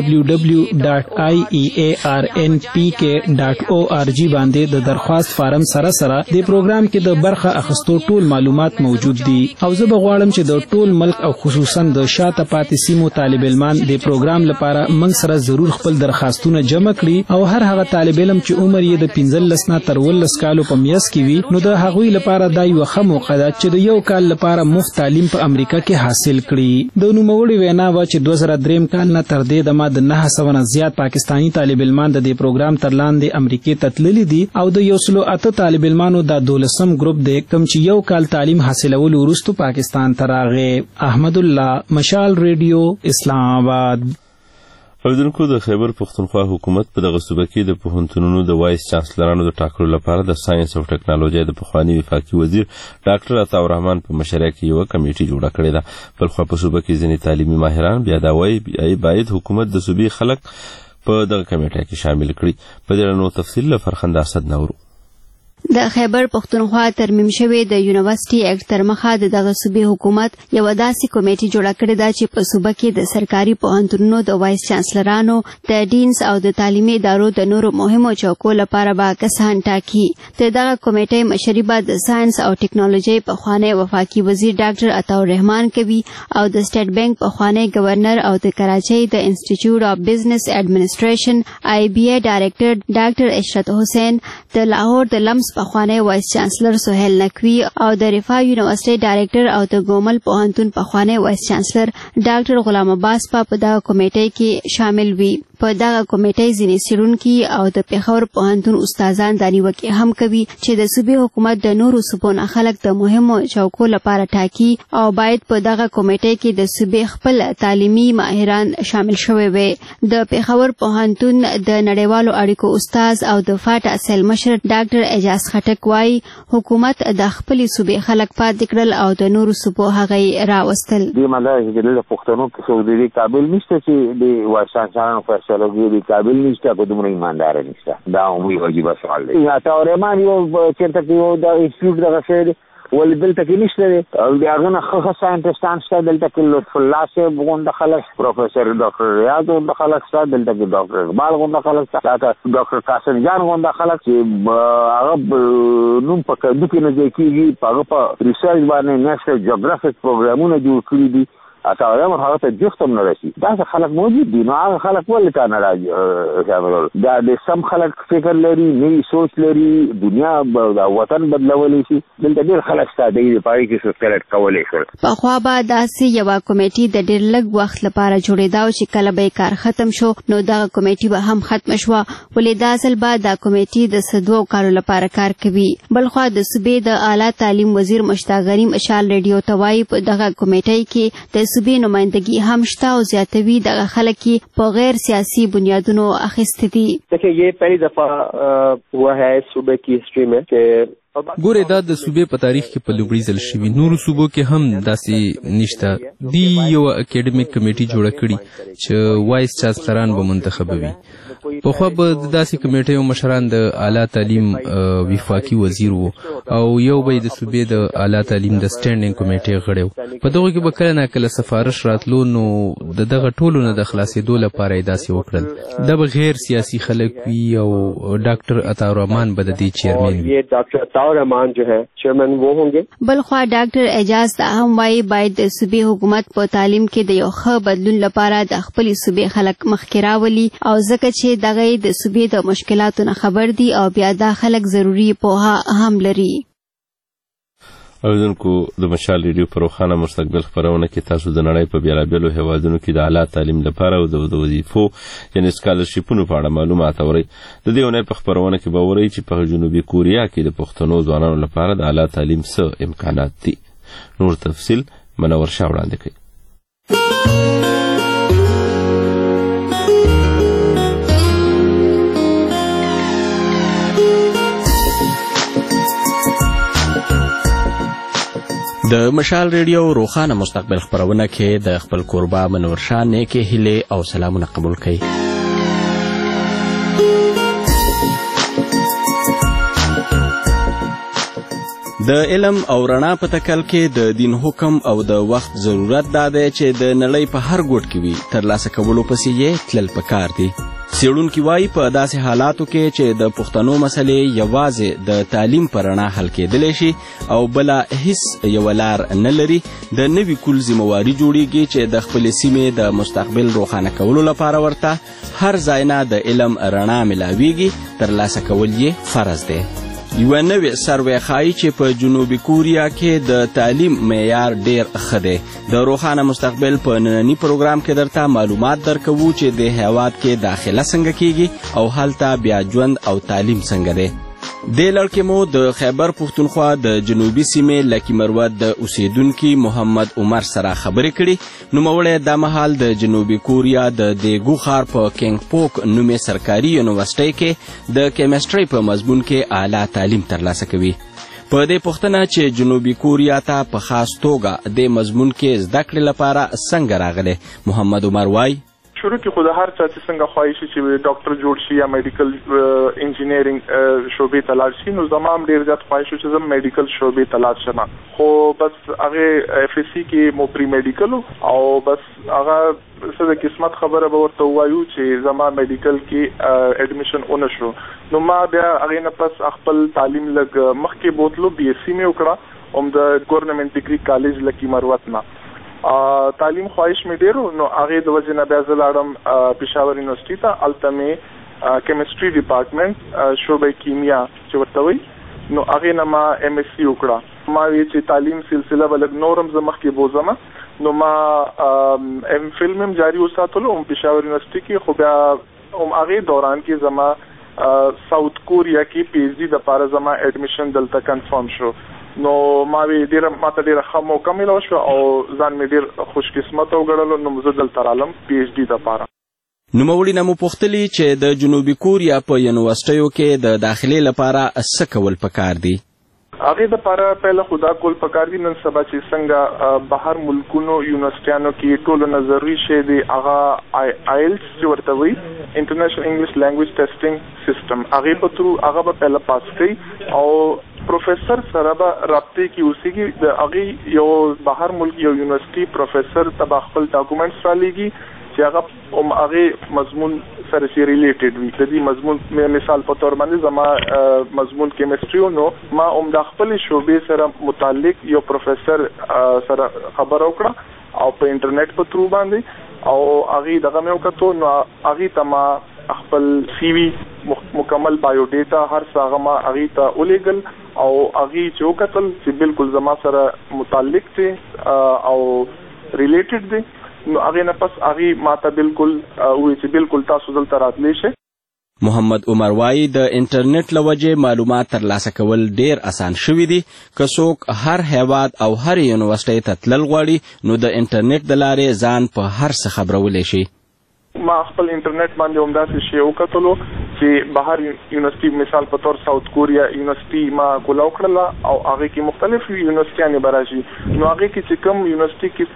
www.IEARNPK.org باندې د درخواست فارم سره د پروګرام کې د برخه اخیستو ټول معلومات موجود دي او زه به غواړم چې د ټول ملک او خصوصا د شاته پاتې سیمو طالب علمان د پروګرام لپاره موږ سره ضرور خپل درخواستونه جمع کړي او هر هغه طالب علم چې عمر یې د 15 نه تر 19 کالو په میاس کې وي نو د هغوی لپاره دا یو ښه موقع ده چې د یو کال لپاره مفت تعلیم په امریکا کې حاصل کړي. د نوموړي وینا و چې 2003 کال نه تر دې دمه د 900 نه زیات پاکستانی طالب علمان د دې پروګرام تر لاندې امریکای ته تللي دي او د 108 طالب علمانو د 12م ګروپ دی کوم چې یو کال تعلیم حاصلول وروسته پاکستان ته راغی. احمد الله مشال ریډیو اسلام آباد. اوریدونکو د خیبر پښتونخوا حکومت په دغه صوبه کې د پوهنتونونو د وایس چانسلرانو د ټاکلو لپاره د ساينس او ټکنالوژي د پخوانی وفاقي وزیر ډاکټر عطا الرحمن په مشرۍ کې یو کمیټه جوړه کړې ده. بلخو په صوبه کې ځینې تعلیمي ماهران بیا دا وایي باید حکومت د صوبې خلک په دغه کمیټه کې شامل کړي. په دې اړه نو تفصیل له فرخنده اسد نورو. د خیبر پښتونخوا ترمیم شوی د یونیورسيټي اکټ تر مخه دغه صوبې حکومت یو داسې کمیټه جوړه کړې ده چې په صوبه کې د سرکاري پوهنتونونو د وایس چانسلرانو د ډینز او د تعلیمي ادارو د نورو مهمو چوکو لپاره به کسان ټاکي. دغه کمیټې مشري به د ساينس او ټکنالوژي پخوانی وفاقي وزیر ډاکټر عطا الرحمن کوي او د سټیټ بانک پخوانی گورنر او د کراچۍ د انسټیټیوټ اف بزنس ایڈمنسټریشن IBA ډایریکټر ډاکټر اشرت حسین د لاهور د لمس پخوانی وایس چانسلر سہیل نقوی او د رفاه یونیورسيټي ډایریکټر او د ګومل پوهنتون پخوانی وایس چانسلر ډاکټر غلام عباس په دغه کمیټې کې شامل وي. په دغه کمیټې ځینې څېړونکي او د پېښور پوهنتون استادان دا نیوکې هم کوي چې د صوبې حکومت د نورو صوبو نه خلک د مهمو چوکو لپاره ټاکي او باید په دغه کمیټې کې د صوبې خپل تعلیمي ماهران شامل شوي وي. د پېښور پوهنتون د نړیوالو اړیکو استاد او د فاټا سیل مشر ډاکټر اعجاز خټک وايي حکومت د خپلې صوبې خلک پاتې کړل او د نورو صوبو هغې راوستل. دې مطلب چې د پښتنو کې څوک د دې قابل نشته چې د واشنګټن فیصله کوي، قابل نشته، په دومره ایماندار نشته. دا عمومي واجب سوال دی. یا تاورمان یو چېرته کې یو د انسټیټیوټ دغه شی ولې دلته کې نشته دی او د هغه نه ښه ساینټسټان شته. دلته کې لطف الله صاحب غونډه خلک، پروفیسر ډاکټر ریاض غونډه خلک شته، دلته کې ډاکټر اقبال غونډه خلک شته، ډاکټر قاسم جان غونډه خلک چې هغه نوم په کندو کې نه ځای کېږي، هغه په ریسرچ باندې نیشنل جیوګرافیک پروګرامونه جوړ کړي دي. اتاورم هغه ته جفت هم نه رسي. دا خلک موجود دي، نو هغه خلک ولې تا نه راځي شاملول. دا د سم خلک فکر لري، نوي سوچ لري، دنیا د وطن بدلولی شي. دلته ډېر خلک شته دی د پای کې سوسکلټ کولی شول. پخوا به داسې یوه کمیټې د ډېر لږ وخت لپاره جوړېده او چې کله به یې کار ختم شو نو دغه کمیټې به هم ختمه شوه، ولې دا ځل به دا کمیټې د څه 2 کالو لپاره کار کوي. بلخوا د صوبې د اعلی تعلیم وزیر مشتاق غنیم اشار ریډیو ته وایي په دغه کمیټې کې د صوبې نمائندګي هم شته او زیاتوي دغه خلک یې په غیر سیاسي بنیادونو اخیستي دي. देखिए ये पहली दफा हुआ है सूबे की हिस्ट्री में कि ګوره دا د صوبې په تاریخ کې په لومړي ځل شوي، نورو صوبو کې هم داسې نشته. دی یو اکیډمیک کمیټي جوړه کړي چې وایس چانسلران به منتخبوي. پخوا به داسې کمیټیو مشران د اعلی تعلیم وفاقي وزیر وو او یو به د صوبې د اعلی تعلیم د سټینډینګ کمیټې غړی و. په دغو کې به کله ناکله سفارش راتلو، نو د دغه ټولو نه د خلاصېدو لپاره یې داسې وکړل. دا به غیر سیاسي خلک وي او ډاکټر عطاالرحمان به د دې چیرمن وي. رحمان جو ہے چیئرمین وہ ہوں گے. بلخوا ډاکټر اعجاز دا هم وايي باید د صوبې حکومت په تعلیم کې د یو ښه بدلون لپاره د خپلې صوبې خلک مخکې راولي او ځکه چې دغه د صوبې د مشکلاتو نه خبر دي او بیا دا خلک ضروري پوهه هم لري. اوریدونکو د مشال ریډیو په روښانه مستقبل خپرونه کې تاسو د نړۍ په بیلابیلو هیوادونو کې د اعلی تعلیم لپاره او د وظیفو یعنې سکالرشیپونو په اړه معلومات اورئ. د دې اونۍ په خپرونه کې به اورئ چې په جنوبي کوریا کې د پښتنو ځوانانو لپاره د اعلی تعلیم څه امکانات دي. نور تفصیل منور شاه وړاندې کوي. د مشال ریډیو روښانه مستقبل خپرونه کې د خپل کوربه منور شاه نیکې هیلې او سلامونه قبول کړئ. د علم او رڼا په تکل کې د دین حکم او د وخت ضرورت دا دی چې د نړۍ په هر ګوټ کې وي ترلاسه کولو پسې یې تلل پکار دي. څېړونکي وایي په داسې حالاتو کې چې د پښتنو مسلې یوازې د تعلیم په رڼا حل کېدلی شي او بله هیڅ یوه لار نه لري، د نوي کول ذمهواري جوړیږي چې د خپلې سیمې د مستقبل روښانه کولو لپاره ورته هر ځای نه د علم رڼا ملاویږي، ترلاسه کول یې فرض دی. یوه نوې سروې ښایي چې په جنوبي کوریا کې د تعلیم معیار ډیر ښه دی. د روښانه مستقبل په ننني پروګرام کې درته معلومات درکوو چې د هیواد کې داخله څنګه کیږي او هلته بیا ژوند او تعلیم څنګه دی. دې لړ کې مو د خیبر پښتونخوا د جنوبي سیمې لکي مروت د اوسیدونکي محمد عمر سره خبرې کړي. نوموړی دا مهال د جنوبي کوریا د دیګو ښار په کینګ پوک نومې سرکاري یونیورسټۍ کې د کیمسټرۍ په مضمون کې اعلی تعلیم ترلاسه کوي. په دې پوښتنه چې جنوبي کوریا ته په خاص توګه د مضمون کې زده کړې لپاره څنګه راغلی، محمد عمر وایي شروع کې خو د هر چا چې څنګه خواهش چې ډاکټر جوړ شي یا میډیکل انجینیرینګ شعبې ته لاړ شي، نو زما هم ډېر زیات خواهش چې زه میډیکل شعبې ته لاړ شم. خو بس هغې اف اس سی کې مو پری میډیکل او بس هغه څه د قسمت خبره به ورته ووایو چې زما میډیکل کې اډمیشن ونه شو. نو ما بیا هغې نه پس خپل تعلیم لږ مخکې بوتلو، بي اس سی مې وکړه هم د ګورنمنټ ډیګري کالج لکي مروت نه. تعلیم خواهش مې ډېر و، نو هغې د وجې نه بیا زه لاړم پېښور یونیورسټي ته. هلته مې کیمسټري ډپارټمنټ شعبه کیمیا چې ورته وایي، نو هغې نه ما ایم ایس سی وکړه. ما وی چې تعلیم سلسله به لږ نور هم زه مخکې بوځم، نو ما ایم فل مې هم جاري وساتلو هم پېښور یونیورسټي کې. خو بیا هغه دوران کې زما ساوث کوریا کې پی ایچ ډي د لپاره زما اډمیشن دلته کنفرم شو. نو ماته ډیره ښه موقع ملو شو او ځان مې ډیر خوش قسمت وګڼلو. نو زه دلته رالم پی ایچ ډي د لپاره. نوموړي نه مو پوښتلي چې د جنوبي کوریا په یونیورسيټیو کې د داخلي لپاره څه کول پکار دي. هغه د لپاره پهله خدا کول پکار دي. نن سبا چې څنګه بهر ملکونو یونیورسيټیانو کې ټولو نه ضروري شی دی هغه آیلټس چې ورته وایي انټرنیشنل انګلیش لینګویج ټیسټینګ سیستم. هغه په ترو هغه به پهله پاس کړي او پروفیسر سره به رابطې کې اوسېږي. د هغه یو بهر ملک یو یونیورسيټي پروفیسر ته خپل ډاکومنټس را لېږي چې هغه مضمون سره چې ریلیټډ وي. د دې مضمون مثال په تور باندې زما مضمون کیمستري نو ما د خپل شعبې سره متعلق یو پروفیسر سره خبر وکړه او په انټرنیټ په ترو باندې او هغه دغه مې وکړو. نو هغه ته ما خپل سی وی مکمل بایو ډیټا هر څه ما هغه ته ولېګل او هغه چې وکتل چې بالکل زما سره متعلق دي او ریلیټډ دي. نو هغه نه پس هغه ماته بالکل وی چې بالکل تاسو دلته راتلی شئ. محمد عمر وایي د انټرنیټ لوجه معلومات ترلاسه کول ډیر اسان شوي دي. که څوک هر هیواد او هر یونیورسيټي ته تلل غواړي نو د انټرنیټ د لارې ځان په هر څه خبرولی شي. ما خپل انټرنیټ باندې همداسې شی وکتلو چې بهر یونیورسيټي مثال په تور ساوث کوریا یونیورسيټي ما کولاو کړله او هغه کې مختلف یونیورسيټیانې به راشي. نو هغه کې چې کوم یونیورسيټي کې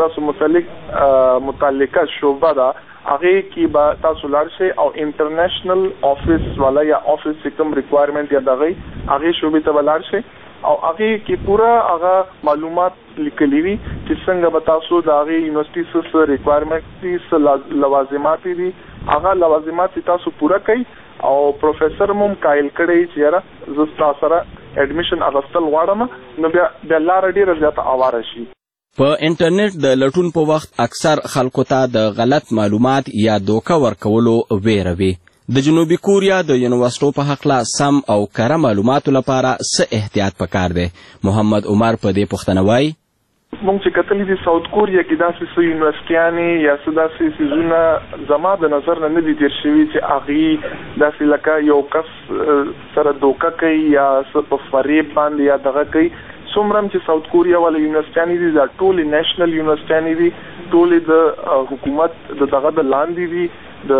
تاسو متعلقه شعبه ده هغه کې به تاسو لاړ شئ او انټرنیشنل افیس والا یا افیس چې کوم ریکوایرمنټ یا دغه هغه شعبې ته لاړ شئ او هغه کې پورا هغه معلومات لیکلي وي چې څنګه به تاسو د هغه یونیورسيټي سره ریکوایرمنټ دي څه لوازمات دي هغه لوازمات تاسو پورا کړئ او پروفیسر موم قائل کړی چې یاره زه تاسو سره اډمیشن اغوستل غواړم. نو بیا لار ډیره زیاته اواره شي. په انټرنیټ د لټون په وخت اکثر خلکو ته د غلط معلومات یا دوکه ورکولو ویره وي. د جنوبي کوریا د یونیورسيټو په حق لا سم او کره معلوماتو لپاره څه احتیاط پکار دی. محمد عمر په دې پوښتنه وایي مونږ چې کتلې دي ساوث کوریا کې داسې څه یونیورسيټیانې یا څه داسې څیزونه زما د نظر نه دي تېر شوي چې هغې داسې لکه یو کس سره دوکه کوي یا څه په فریب باندې یا دغه کوي. څومره چې ساوث کوریا والا یونیورسيټیانې دي دا ټولې نیشنل یونیورسيټیانې دي ټولې د حکومت د دغه د لاندې دي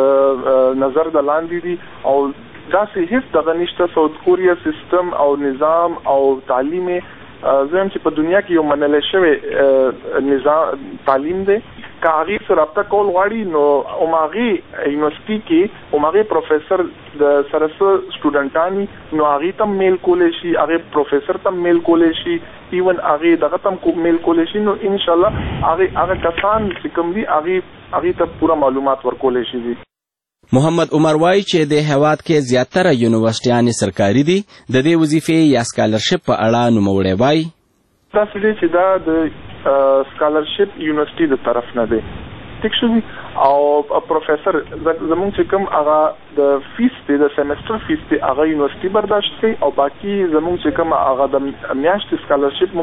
د نظر د لاندې دي او داسې هیڅ دغه نشته. ساوث کوریا سیستم او نظام او تعلیم زم چې په دنیا کې یو منل شوی نظام تعلیم دی. که هغې سره رابطه کول غواړي نو هماغې یونیورسيټي کې هماغې پروفیسر د سره څه سټوډنټان نو هغې ته هم میل کولی شي هغې پروفیسر ته هم میل کولی شي ایون هغې دغه ته هم میل کولی شي. نو انشاءالله هغه کسان چې کوم دي هغې ته پوره معلومات ورکولی شي دي. محمد عمر وایي چې د هیواد کې زیاتره یونیورسيټیانې سرکاري دي. د دې وظیفې یا سکالرشپ په اړه نوموړی وایي داسې دی چې دا د سکالرشپ یونیورسيټي د طرف نه دی. ټیک شو او پروفیسر زمونږ چې کوم هغه د فیس دی د سیمستر فیس دی هغه یونیورسيټي برداشت کوي او باقي زمونږ چې کوم هغه د میاشتې سکالرشپ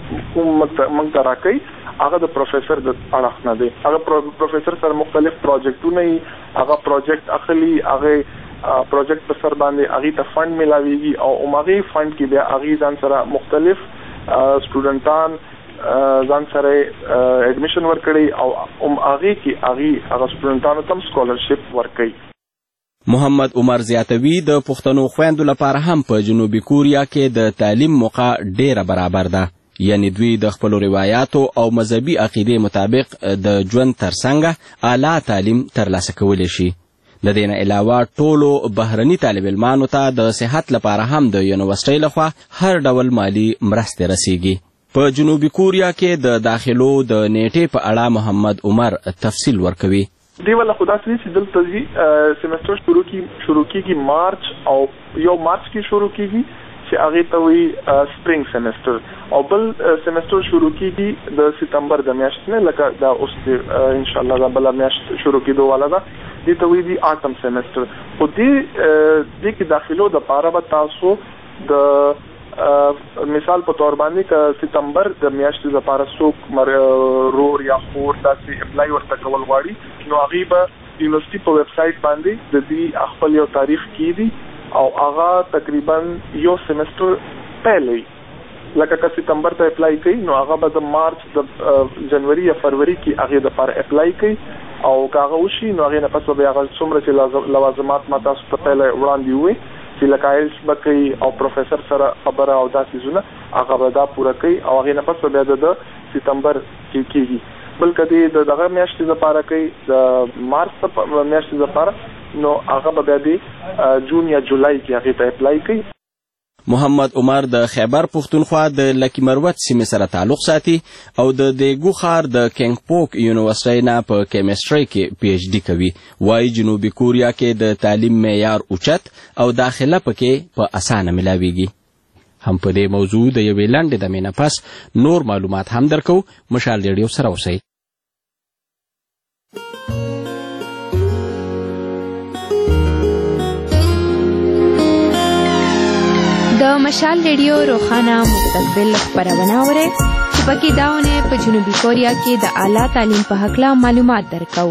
موږ ته راکوي هغه د پروفیسر د اړخ نه دی. هغه پروفیسر سره مختلف پروجیکټونه یي هغه پروجیکټ اخلي هغه پروجیکټ په سر باندې هغې ته فنډ ملاویږي او هماغې فنډ کې بیا هغې ځان سره مختلف سټوډنټان ځان سره اډمیشن ورکړي او هغې کې هغه سټوډنټانو ته هم سکالرشپ ورکوي. محمد عمر زیاتوي د پښتنو خویندو لپاره هم په جنوبي کوریا کې د تعلیم موقع ډیره برابر ده. یعنی دوی د خپلو روایاتو او مذهبي عقیدې مطابق د ژوند ترڅنګ اعلی تعلیم ترلاسه کولی شي. د دې نه علاوه ټولو بهرني طالب علمانو ته د صحت لپاره هم د یونیورسيټۍ لخوا هر ډول مالی مرستې رسیږي. په جنوبي کوریا کې د داخلو د نیټې په اړه محمد عمر تفصیل ورکوي. دی ولا خدا سړي چې دلته سیمستر شروع کیږي مارچ او یو مارچ کې شروع کیږي چې هغه ته وی سپرینګ سیمستر او بل سیمستر شروع کیږي د سپتمبر د میاشتې نه لکه دا اوس ان شاء الله دا بل میاشت شروع کیدو والا ده دي ته وی دی اټم سیمستر. خو دې کې داخلو د پاره به تاسو د مثال په تور باندې ک سپتمبر د میاشتې لپاره څوک رور یا خور داسې اپلای ورته کول غواړي نو هغه به یونیورسيټي په ویب سټ باندې د دې خپل یو تاریخ کیدی او هغه تقریبا یو سیمستر پهلوي لکه که سپتمبر ته اپلای کوي نو هغه به د مارچ د جنوري یا فروری کې هغه د پر اپلای کوي او هغه وشي نو هغه نه پس به هغه څومره چې لوازمات ما تاسو ته پهله وړاندې وي چې لکه ایلس بکوي او پروفیسور سره خبره او داسې زونه هغه به دا پوره کوي او هغه نه پس به د سپتمبر کې کیږي بلکې دغه میاشتې لپاره کوي د مارچ میاشتې لپاره نو هغه به د جون یا جولای کې هغه ته اپلای کوي. محمد عمر د خیبر پښتونخوا د لکی مروت سیمې سره تعلق ساتي او د دیګو ښار د کینګ پوک یونیورسيټي نه په کیمستري کې پی ایچ ډي کوي. وايي جنوبي کوریا کې د تعلیم معیار اوچت او داخله پکې په اسانه ملاويږي. هم په دې موضوع د یوې لنډې دمې نه پس نور معلومات هم درکو. مشال ریډیو سره اوسئ. د مشال ریډیو روخانه مستقبل خبرونه اورئ چې پکې داونه په جنوبي کوریا کې د اعلی تعلیم په حق لا معلومات درکو.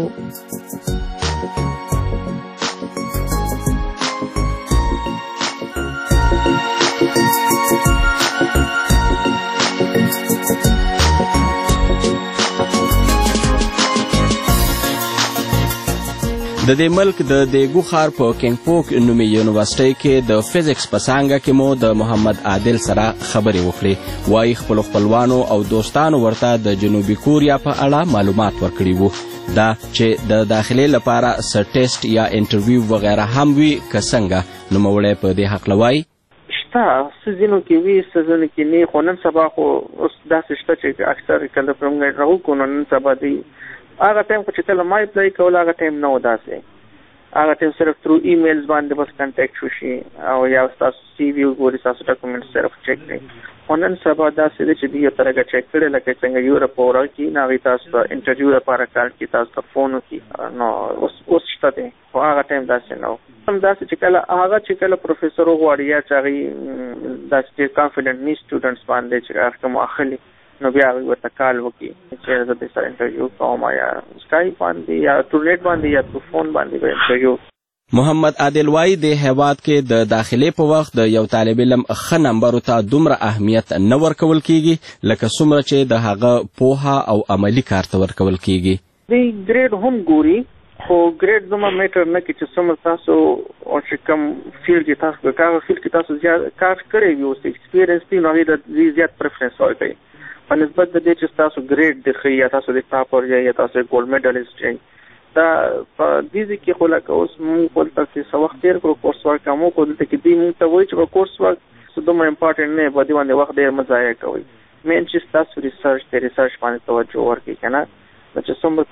د دې ملک د دیګو ښار په کینګ پوک نومي یونیورسيټي کې د فزکس په څانګه کې مو د محمد عادل سره خبرې وکړې. وايي خپلوانو او دوستانو ورته د جنوبي کوریا په اړه معلومات ورکړي وو دا چې د داخلي لپاره س ټیسټ یا انټرویو وغیرہ هم وي که څنګه. نوموړی په دې حق لوي شته سزینو کې وی سزینو کې نه خو نن سبا خو اوس داسې شته چې اکثر کله پرمګ راو کو نن سبا دی هغه ټایم چې کله ما اپلای کول هغه ټایم نه وداسې هغه ټایم صرف تھرو ایمیلز باندې بس کانټیکټ وشي او یا تاسو سی وی وګورئ تاسو ډاکومېنټ صرف چیک کړئ نن سبا داسې چې دی یو ترګه چیک کړئ لکه څنګه یورپ اورا کې ناوي تاسو ته انټرویو لپاره کار کې تاسو ته فون وکړي نو اوس شته دی خو هغه ټایم داسې نه هم داسې چې کله پروفیسور وغواړي یا چې داسې کانفیډنټ نی سټوډنټس باندې چې کوم اخلي نو بیا ورته کال وکړي چې زه د سره انټرویو کوم یا سکایپ باندې یا ټورنیټ باندې یا په فون باندې به انټرویو. محمد عادل وايي د هیواد کې د داخلي په وخت د یو طالب علم ښه نمبر ته دومره اهمیت نه ورکول کیږي لکه څومره چې د هغه پوهه او عملی کار ته ورکول کیږي. د ګریډ هم ګوري خو ګریډ زما میټر نه کې چې څومره تاسو او چې کوم فیلډ کې تاسو کار فیلډ کې تاسو زیات کار کړی وي او ایکسپیرینس دی نو د زیات پریفرنس ورکوي په نسبت د دې چې تاسو ګریډ د خي یا تاسو د ټاپر یا تاسو ګولډ میډالست یې دا په دې کې خو لکه اوس موږ په تاسو څو وخت تیر کړو کورس ورک کوم کو دلته کې دې موږ ته وایي چې کورس ورک څه دومره امپورټنت نه باندې باندې وخت ډیر مزایع کوي مین چې تاسو ریسرچ باندې توجه ورکړئ کنه چې څومره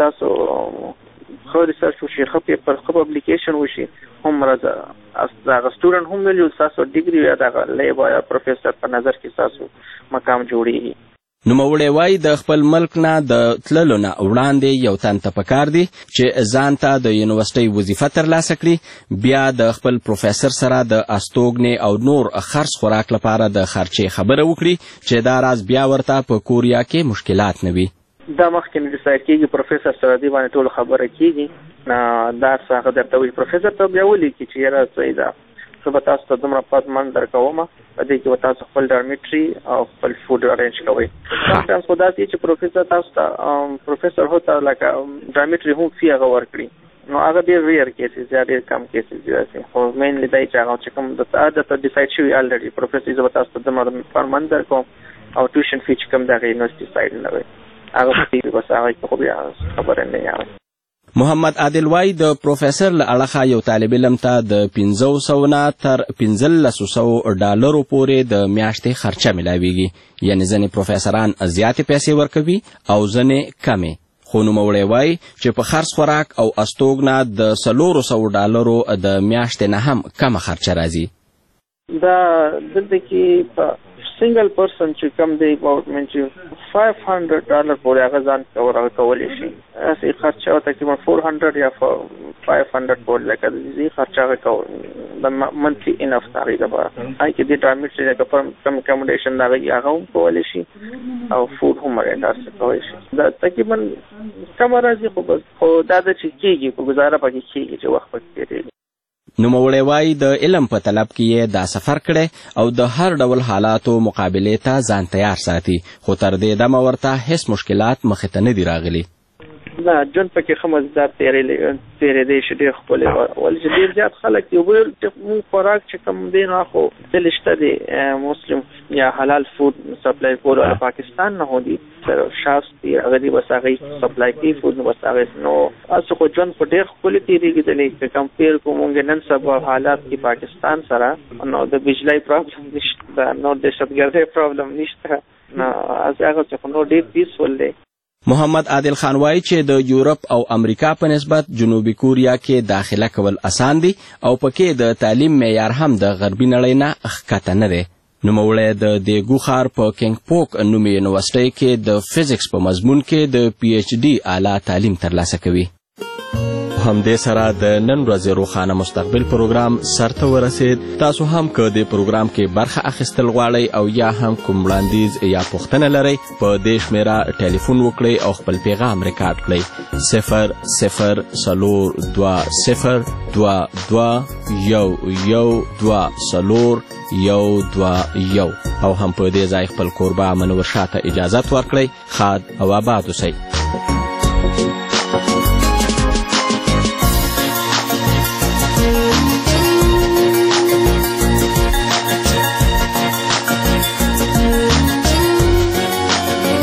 تاسو خو ریسرچ وشي خو پیپر خو پبلیکیشن وشي هم راځه دا سټوډنټ هم ویلو تاسو ډیګري یا دا لیب یا پروفیسور په نظر کې تاسو مقام جوړیږي. نوموړی وايي د خپل ملک نه د تللو نه وړاندې یو تن ته پکار دی چې ځان ته د یونیورسيټي وظیفه ترلاسه کړي بیا د خپل پروفیسور سره د استوګنې او نور خرڅ خوراک لپاره د خرچې خبره وکړي چې دا راز بیا ورته په کوریا کې مشکلات نه وي. دا مخکې نه ډیسایډ کیږي پروفیسور سره دی باندې ټول خبره کیږي دا څنګه درته وی پروفیسور ته بیا ولي کی چې را صحیح ده څه به تاسو ته دومره پات من درکوم په دې کې تاسو خپل ډارمیټري او خپل فود ارینج کوئ تاسو خو دا چې پروفیسور تاسو ته پروفیسور هوته لکه ډارمیټري هم فی هغه ورکړي نو هغه ډیر ریئر کیسز یا ډیر کم کیسز دي خو مینلی دا چې هغه کوم د عادت ډیسایډ شوی الریډي پروفیسور زه تاسو ته دومره پر من درکوم او ټیوشن فی کوم دا یونیورسيټي سایډ نه وي هغه په بس هغه خو بیا خبره نه یاوي. محمد عادل وايي د پروفیسور له اړخه یو طالب علم ته د 500 نه تر 1500 ډالرو پورې د میاشتې خرچه ملاويږي یعنی ځینې پروفیسوران زیاتې پیسې ورکوي او ځینې کمې خو نوموړی وايي چې په خرڅ خوراک او استوګنه د 400 ډالرو د میاشتې نه هم کمه خرچه راځي. دا دلته کې په سنگل پرسن چې کم دی about $500 پورې هغه ځان کولی شي. اسی خرچه او تقریبا 400 یا 500 پورې لکه دې خرچه د منثلي انف تاریخ لپاره هاي کې د ټایمټ چې کم اکوموډیشن دا هغه هم کولی شي او فود هم راځي کولی شي. دا تقریبا کم راځي خو دا د چې کېږي په گزاره پکې کېږي چې وخت پکې تیریږي. نوموړی وایي د علم په طلب کې یې دا سفر کړی او د هر ډول حالاتو مقابلې ته ځان تیار ساتي، خو تر دې دمه ورته هیڅ مشکلات مخې ته نه دي راغلي. نه ژوند پکې ښه مزدار تېرېدی شي ډېر ښکلی ولې چې ډېر زیات خلک دي مونږ خوراک چې کوم دی نو خو دلې شته دی مسلم یا حلال فود سپلای کول او پاکستان نه هودي شاس دی هغه دی بس هغه سپلای کوي فود نو بس هغه نو تاسو خو ژوند په ډېر ښکلی تېرېږي دلې که کمپیر کوو مونږ نن سبا حالات کې پاکستان سره نو د بجلی پرابلم نشته نو د دهشتګردۍ پرابلم نشته نو هغه څه نو ډېر پیسفل دی. محمد عادل خان وایي چې د یورپ او امریکا په نسبت جنوبي کوریا کې داخله کول اسان دي او پکې د تعلیم معیار هم د غربي نړۍ نه ښکته نه دی. نوموړی د دیګو ښار په کینګ پوک نومي یونیورسټۍ کې د فزیکس په مضمون کې د پی ایچ ډي اعلی تعلیم ترلاسه کوي. همدې سره د نن ورځې روښانه مستقبل پروګرام سرته ورسید. تاسو هم که د پروګرام کې برخه اخیستل غواړئ او یا هم کوم وړاندیز یا پوښتنه لرئ په دې شمیره ټلیفون وکړئ او خپل پیغام ریکارډ کړئ 0042221221 او هم په دې ځای خپل کوربه منور شاته اجازت ورکړئ. ښاد او آباد اوسئ.